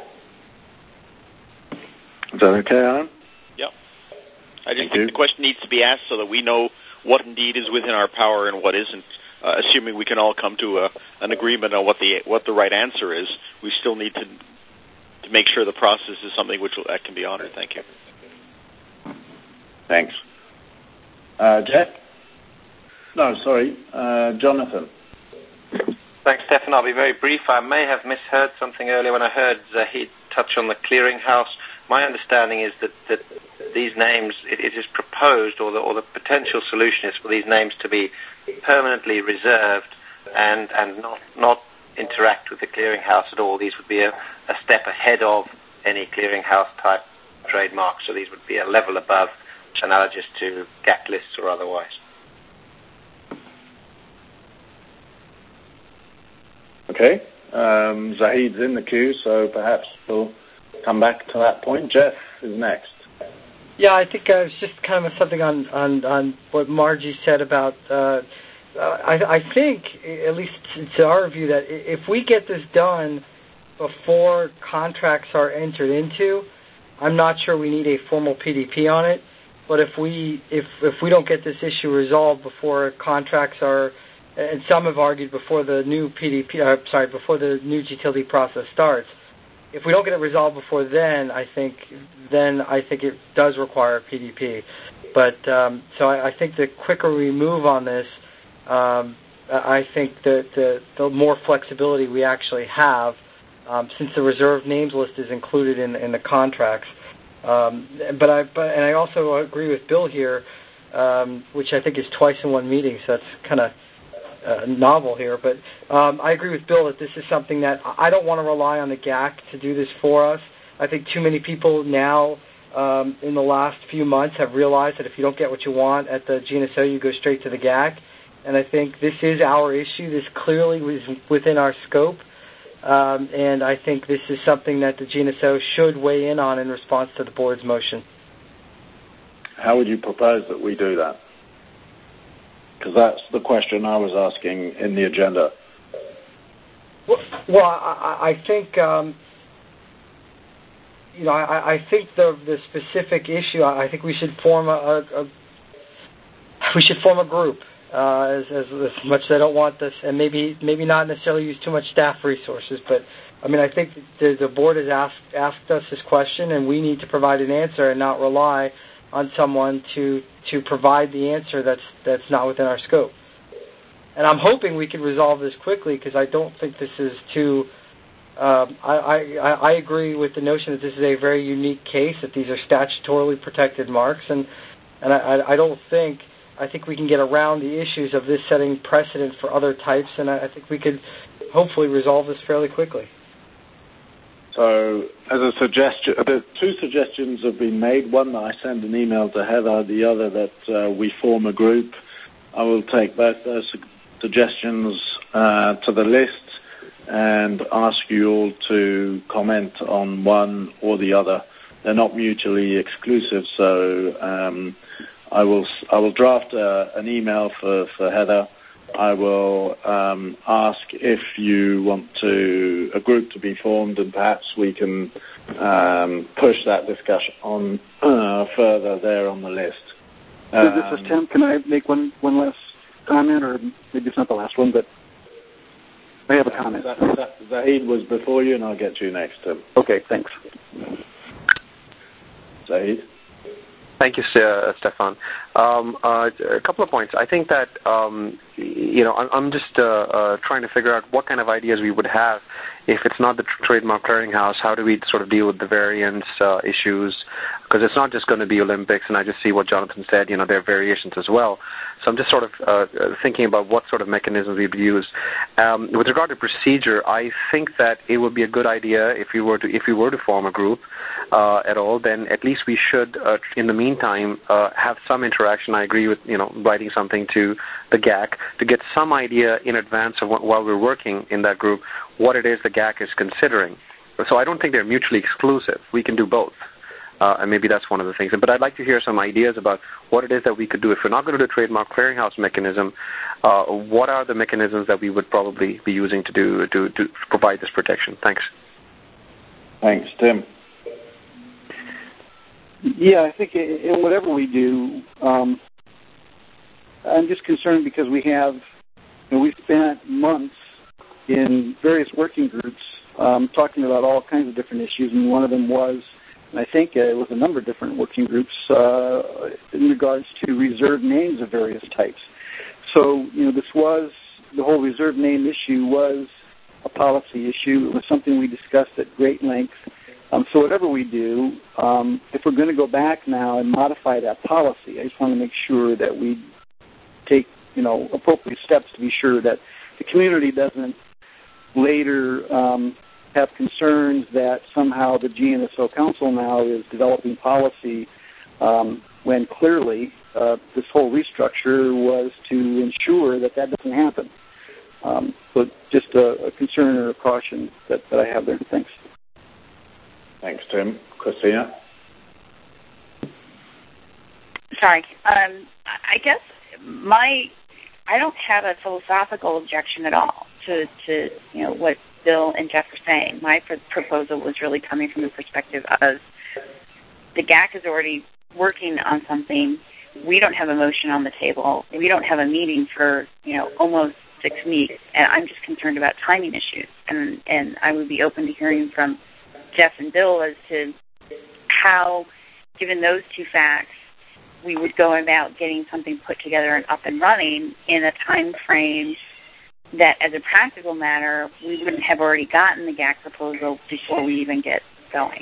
Is that okay, Alan? Yep. I just think the question needs to be asked so that we know what indeed is within our power and what isn't. Assuming we can all come to an agreement on what the right answer is, we still need to make sure the process is something that can be honored. Thank you. Thanks. Jeff? No, sorry. Jonathan. Thanks, Stefan. I'll be very brief. I may have misheard something earlier when I heard Zahid touch on the clearinghouse. My understanding is that these names, it is proposed, or the potential solution is for these names to be permanently reserved and not interact with the clearinghouse at all. These would be a step ahead of any clearinghouse type trademarks, so these would be a level above, analogous to GAC lists or otherwise. Okay. Zahid's in the queue, so perhaps we'll come back to that point. Jeff is next. Yeah, I think it's just kind of something on what Margie said about I think, at least to our view, that if we get this done before contracts are entered into, I'm not sure we need a formal PDP on it. But if we don't get this issue resolved before contracts are, and some have argued before the new before the new GTLD process starts, if we don't get it resolved before then, I think it does require PDP. But so I think the quicker we move on this, I think that the more flexibility we actually have, since the reserved names list is included in the contracts. But I also agree with Bill here, which I think is twice in one meeting, so that's kind of novel here. But I agree with Bill that this is something that I don't want to rely on the GAC to do this for us. I think too many people now in the last few months have realized that if you don't get what you want at the GNSO, you go straight to the GAC. And I think this is our issue. This clearly was within our scope. And I think this is something that the GNSO should weigh in on in response to the board's motion. How would you propose that we do that? Because that's the question I was asking in the agenda. Well, I think I think the specific issue. I think we should form a group. As much as I don't want this, and maybe not necessarily use too much staff resources, but I mean, I think the board has asked us this question, and we need to provide an answer and not rely on someone to provide the answer that's not within our scope. And I'm hoping we can resolve this quickly, because I don't think this is too. I agree with the notion that this is a very unique case, that these are statutorily protected marks, and I don't think. I think we can get around the issues of this setting precedent for other types, and I think we could hopefully resolve this fairly quickly. So, as a suggestion, two suggestions have been made. One, that I send an email to Heather. The other, that we form a group. I will take both those suggestions to the list and ask you all to comment on one or the other. They're not mutually exclusive, so I will draft an email for Heather. I will ask if you want a group to be formed, and perhaps we can push that discussion on further there on the list. This is Tim. Can I make one last comment, or maybe it's not the last one, but I have a comment. Zahid was before you, and I'll get to you next, Tim. Okay, thanks. Zahid? Thank you, Stefan. A couple of points. I think that, I'm just trying to figure out what kind of ideas we would have if it's not the Trademark Clearinghouse. How do we sort of deal with the variance issues? Because it's not just going to be Olympics, and I just see what Jonathan said, there are variations as well. So I'm just sort of thinking about what sort of mechanisms we would use. With regard to procedure, I think that it would be a good idea if we were to form a group at all. Then at least we should, in the meantime, have some interaction. I agree with writing something to the GAC to get some idea in advance of while we're working in that group what it is the GAC is considering. So I don't think they're mutually exclusive. We can do both. And maybe that's one of the things. But I'd like to hear some ideas about what it is that we could do. If we're not going to do a Trademark Clearinghouse mechanism, what are the mechanisms that we would probably be using to provide this protection? Thanks. Thanks, Tim. Yeah, I think in whatever we do, I'm just concerned because we've spent months in various working groups talking about all kinds of different issues, and one of them was, and I think it was a number of different working groups in regards to reserved names of various types. So, this was, the whole reserved name issue was a policy issue. It was something we discussed at great length. So whatever we do, if we're going to go back now and modify that policy, I just want to make sure that we take, appropriate steps to be sure that the community doesn't later have concerns that somehow the GNSO Council now is developing policy when clearly this whole restructure was to ensure that doesn't happen. So just a concern or a caution that I have there. Thanks. Thanks, Tim. Christina? Sorry. I guess I don't have a philosophical objection at all to what Bill and Jeff are saying. My proposal was really coming from the perspective of the GAC has already working on something. We don't have a motion on the table. We don't have a meeting for, almost 6 weeks, and I'm just concerned about timing issues. And I would be open to hearing from Jeff and Bill as to how, given those two facts, we would go about getting something put together and up and running in a time frame that, as a practical matter, we wouldn't have already gotten the GAC proposal before we even get going.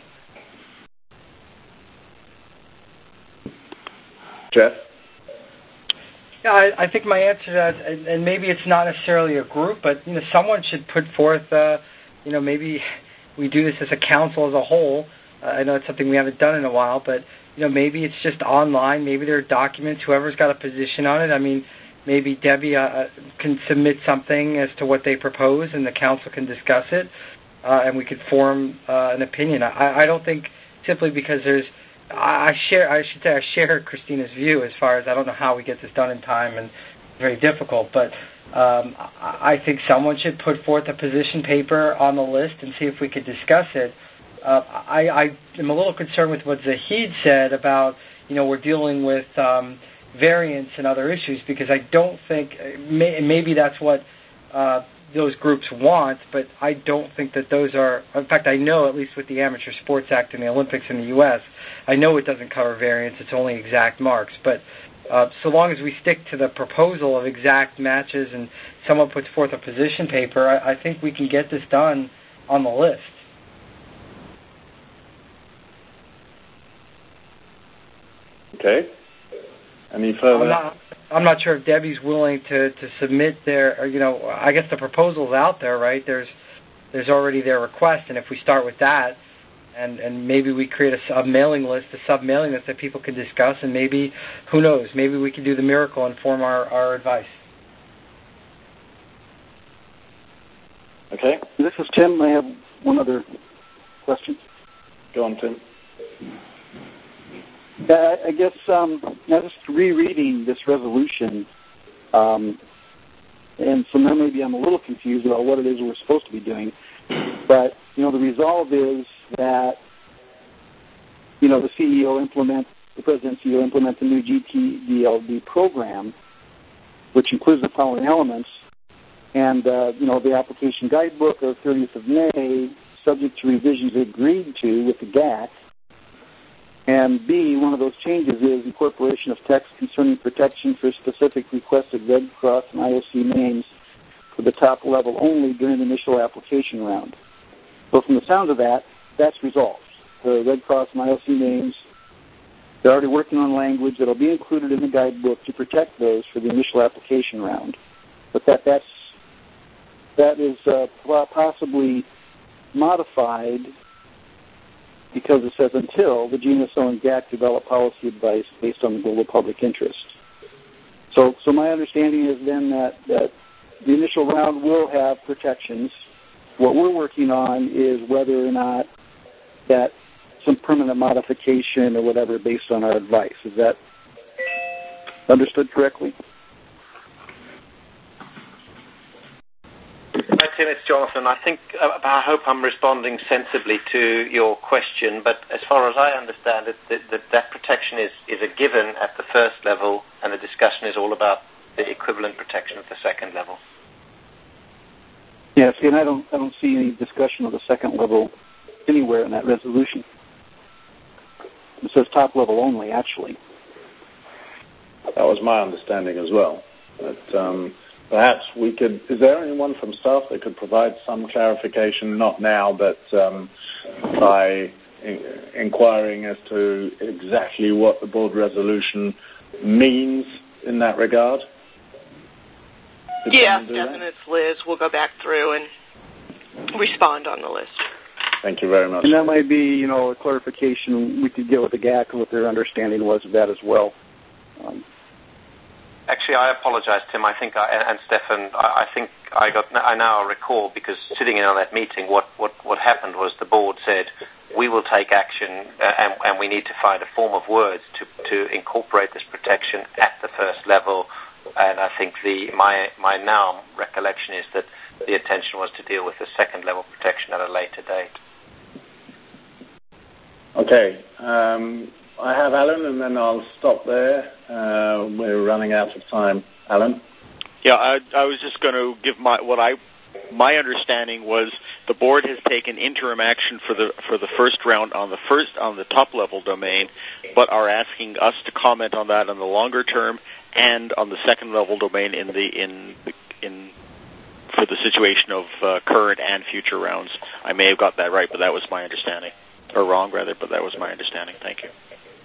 Jeff? Yeah, I think my answer to that, and maybe it's not necessarily a group, but someone should put forth, maybe we do this as a council as a whole. I know it's something we haven't done in a while, but maybe it's just online. Maybe there are documents. Whoever's got a position on it. I mean, maybe Debbie can submit something as to what they propose, and the council can discuss it, and we could form an opinion. I don't think simply because there's. I share Christina's view as far as I don't know how we get this done in time, and it's very difficult. But I think someone should put forth a position paper on the list and see if we could discuss it. I am a little concerned with what Zahid said about we're dealing with variants and other issues, because I don't think maybe that's what those groups want, but I don't think that those are. In fact, I know, at least with the Amateur Sports Act and the Olympics in the U.S., I know it doesn't cover variants. It's only exact marks. But so long as we stick to the proposal of exact matches and someone puts forth a position paper, I think we can get this done on the list. Okay. Any further? I'm not sure if Debbie's willing to submit their, I guess the proposal's out there, right? There's already their request, and if we start with that, and maybe we create a mailing list, a sub-mailing list that people can discuss, and maybe, who knows, maybe we can do the miracle and form our advice. Okay. This is Tim. I have one other question. Go on, Tim. I guess now just rereading this resolution, and so now maybe I'm a little confused about what it is we're supposed to be doing. But the resolve is that the president CEO implement the new GTDLD program, which includes the following elements, and the application guidebook of 30th of May, subject to revisions agreed to with the GAC. And B, one of those changes is incorporation of text concerning protection for specific requested Red Cross and IOC names for the top level only during the initial application round. So from the sound of that, that's resolved. The Red Cross and IOC names, they're already working on language that will be included in the guidebook to protect those for the initial application round. But that is possibly modified because it says until the GNSO and GAC develop policy advice based on the global public interest. So my understanding is then that the initial round will have protections. What we're working on is whether or not that some permanent modification or whatever based on our advice. Is that understood correctly? Hi, Tim, it's Jonathan. I hope I'm responding sensibly to your question, but as far as I understand it, that protection is a given at the first level, and the discussion is all about the equivalent protection at the second level. Yes, and I don't see any discussion of the second level anywhere in that resolution. It says top level only, actually. That was my understanding as well. But perhaps we could. Is there anyone from staff that could provide some clarification? Not now, but by inquiring as to exactly what the board resolution means in that regard. Yeah, Stefan, it's Liz. We'll go back through and respond on the list. Thank you very much. And that might be, a clarification we could get with the GAC and what their understanding was of that as well. Actually, I apologize, Tim. And Stefan, I now recall, because sitting in on that meeting, what happened was the board said, we will take action and we need to find a form of words to incorporate this protection at the first level. And I think my now recollection is that the intention was to deal with the second level protection at a later date. Okay. I have Alan, and then I'll stop there. We're running out of time. Alan? Yeah, I was just going to give my understanding was the board has taken interim action for the first round on the top level domain, but are asking us to comment on that on the longer term and on the second level domain for the situation of current and future rounds. I may have got that right, but that was my understanding, or wrong rather, but that was my understanding. Thank you.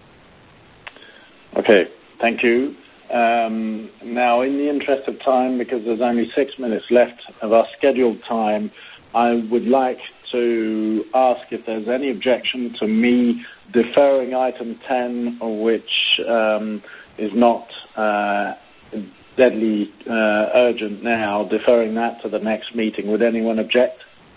Okay, thank you. Now, in the interest of time, because there's only 6 minutes left of our scheduled time, I would like to ask if there's any objection to me deferring item 10, which is not deadly urgent now, deferring that to the next meeting. Would anyone object?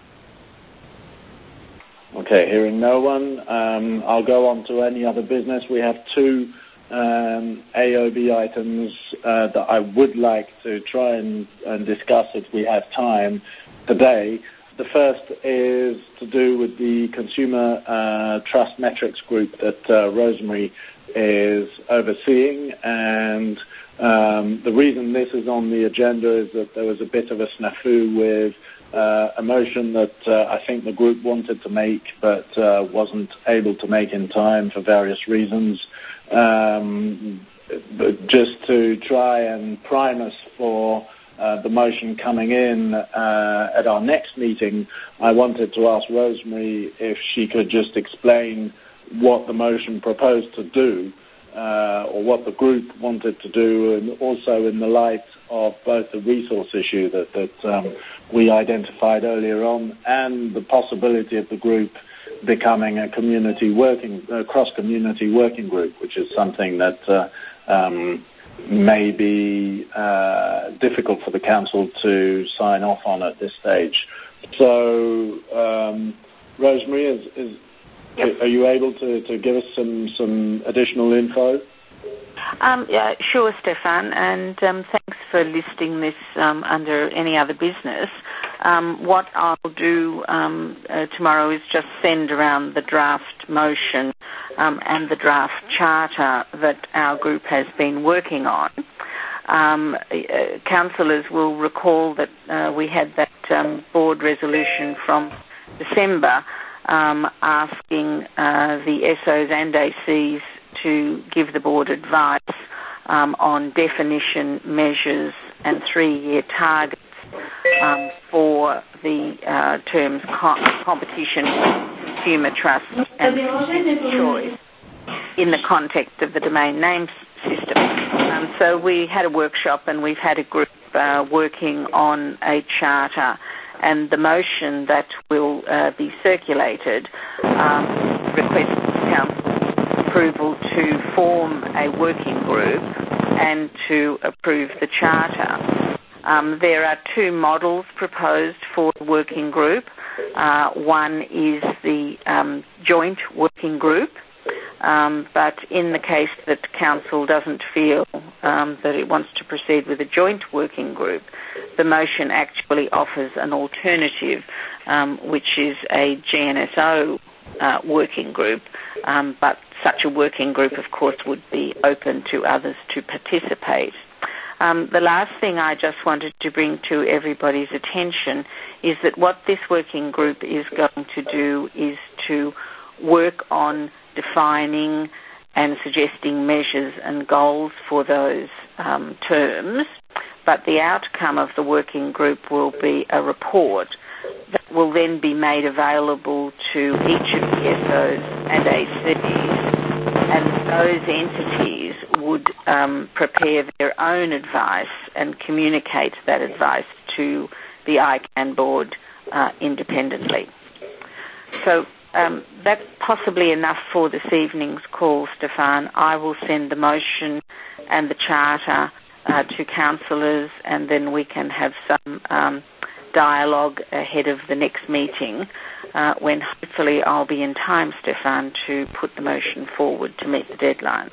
Okay, hearing no one, I'll go on to any other business. We have 2 AOB items that I would like to try and discuss if we have time today. The first is to do with the Consumer Trust Metrics Group that Rosemary is overseeing, and the reason this is on the agenda is that there was a bit of a snafu with a motion that I think the group wanted to make but wasn't able to make in time for various reasons. Just to try and prime us for the motion coming in at our next meeting, I wanted to ask Rosemary if she could just explain what the motion proposed to do, or what the group wanted to do, and also in the light of both the resource issue that we identified earlier on and the possibility of the group becoming a cross-community working group, which is something that may be difficult for the council to sign off on at this stage. So, Rosemary, are you able to give us some additional info? Yeah, sure, Stefan, and thanks for listing this under any other business. What I'll do tomorrow is just send around the draft motion and the draft charter that our group has been working on. Councillors will recall that we had that board resolution from December asking the SOs and ACs to give the board advice on definition, measures and 3-year targets for the terms competition, consumer trust and consumer choice in the context of the domain name system. So we had a workshop and we've had a group working on a charter, and the motion that will be circulated requests council approval to form a working group and to approve the charter. There are 2 models proposed for the working group. One is the joint working group, but in the case that council doesn't feel that it wants to proceed with a joint working group, the motion actually offers an alternative, which is a GNSO working group, but such a working group, of course, would be open to others to participate. The last thing I just wanted to bring to everybody's attention is that what this working group is going to do is to work on defining and suggesting measures and goals for those terms, but the outcome of the working group will be a report that will then be made available to each of the SOs and ACs, and those entities would prepare their own advice and communicate that advice to the ICANN board independently. So that's possibly enough for this evening's call, Stefan. I will send the motion and the charter to councillors, and then we can have some dialogue ahead of the next meeting, when hopefully I'll be in time, Stefan, to put the motion forward to meet the deadlines.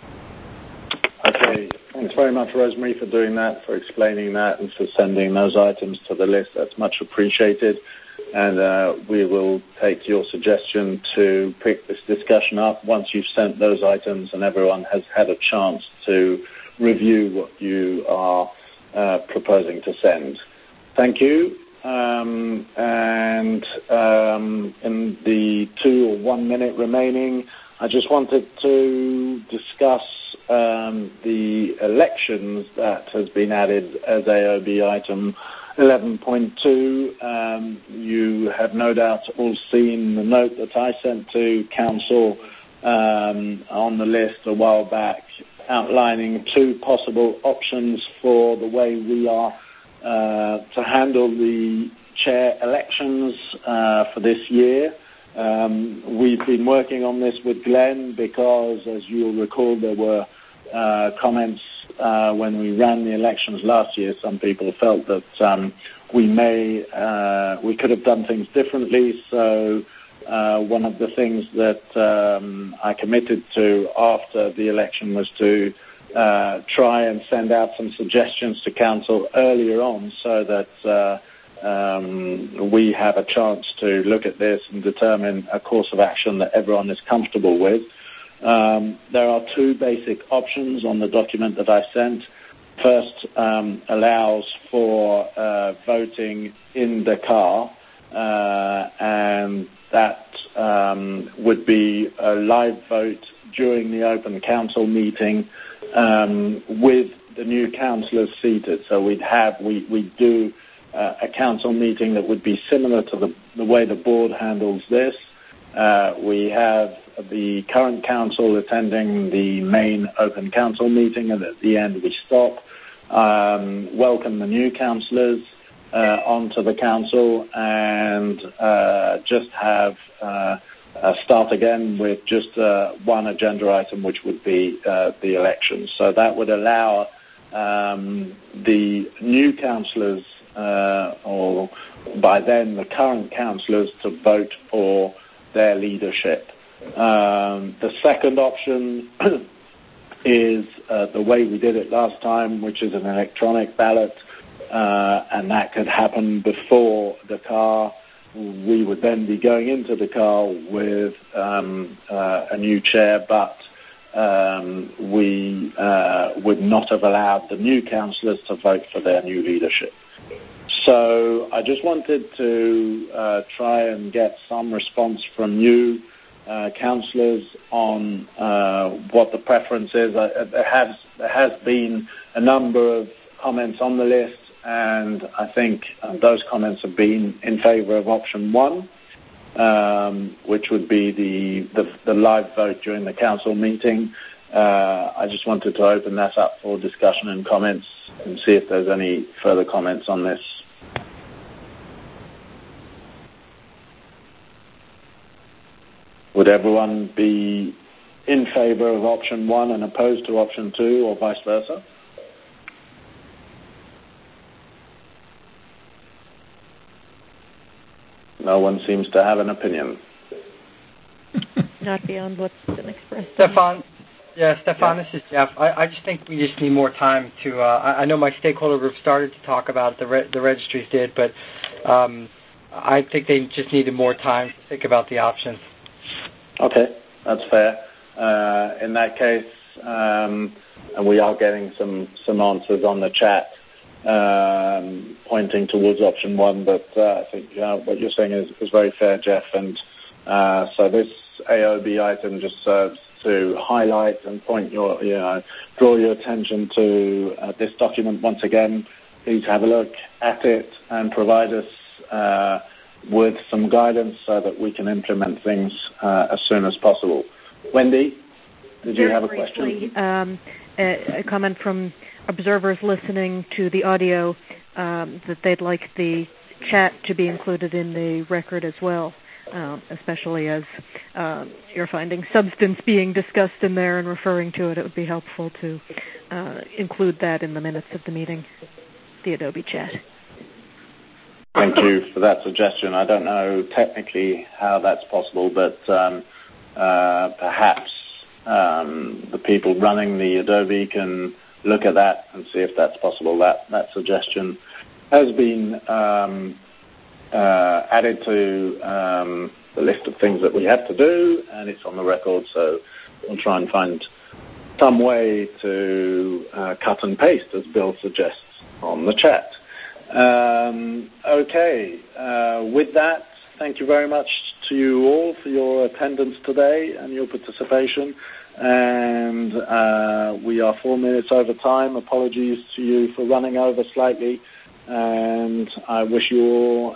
Okay, thanks very much, Rosemary, for doing that, for explaining that, and for sending those items to the list. That's much appreciated. and we will take your suggestion to pick this discussion up once you've sent those items and everyone has had a chance to review what you are proposing to send. Thank you. In the 2 or 1 minute remaining, I just wanted to discuss the elections that has been added as AOB item 11.2. You have no doubt all seen the note that I sent to Council on the list a while back, outlining 2 possible options for the way we are to handle the chair elections for this year. We've been working on this with Glenn because, as you'll recall, there were comments when we ran the elections last year. Some people felt that we could have done things differently. So one of the things that I committed to after the election was to try and send out some suggestions to Council earlier on so that we have a chance to look at this and determine a course of action that everyone is comfortable with. There are 2 basic options on the document that I sent. First allows for voting in the car, and that would be a live vote during the open council meeting with the new councillors seated. So we do a council meeting that would be similar to the way the board handles this. We have the current council attending the main open council meeting, and at the end we stop, welcome the new councillors onto the council, and just have start again with just 1 agenda item, which would be the elections. So that would allow the new councillors, or by then the current councillors, to vote for their leadership. The second option is the way we did it last time, which is an electronic ballot, and that could happen before the car. We would then be going into the car with a new chair, but we would not have allowed the new councillors to vote for their new leadership. So I just wanted to try and get some response from you, councillors, on what the preference is. There has been a number of comments on the list, and I think those comments have been in favour of option 1, which would be the live vote during the council meeting. I just wanted to open that up for discussion and comments and see if there's any further comments on this. Would everyone be in favour of option 1 and opposed to option 2, or vice versa? No one seems to have an opinion. Not beyond what's been expressed. Stefan, this is Jeff. I just think we just need more time to. I know my stakeholder group started to talk about it, the registries did, but I think they just needed more time to think about the options. Okay, that's fair. In that case, and we are getting some answers on the chat pointing towards option 1, but I think what you're saying is very fair, Jeff. And so this AOB item just serves to highlight and point draw your attention to this document once again. Please have a look at it and provide us with some guidance so that we can implement things as soon as possible. Wendy, did you have a question? A comment from observers listening to the audio that they'd like the chat to be included in the record as well, especially as you're finding substance being discussed in there and referring to it. It would be helpful to include that in the minutes of the meeting, the Adobe chat. Thank you for that suggestion. I don't know technically how that's possible, but perhaps the people running the Adobe can look at that and see if that's possible. That suggestion has been added to the list of things that we have to do, and it's on the record, so we'll try and find some way to cut and paste, as Bill suggests, on the chat. Okay, with that, thank you very much to you all for your attendance today and your participation. And we are 4 minutes over time. Apologies to you for running over slightly. And I wish you all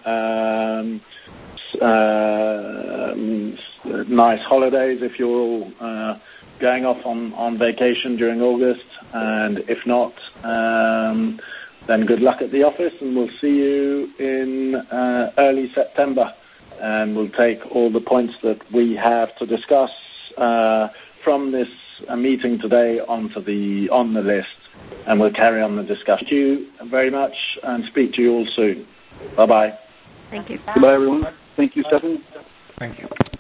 nice holidays if you're all going off on vacation during August. And if not, then good luck at the office, and we'll see you in early September. And we'll take all the points that we have to discuss from this meeting today on the list, and we'll carry on the discussion. Thank you very much, and speak to you all soon. Bye-bye. Thank you. Goodbye, everyone. Thank you, Stefan. Thank you.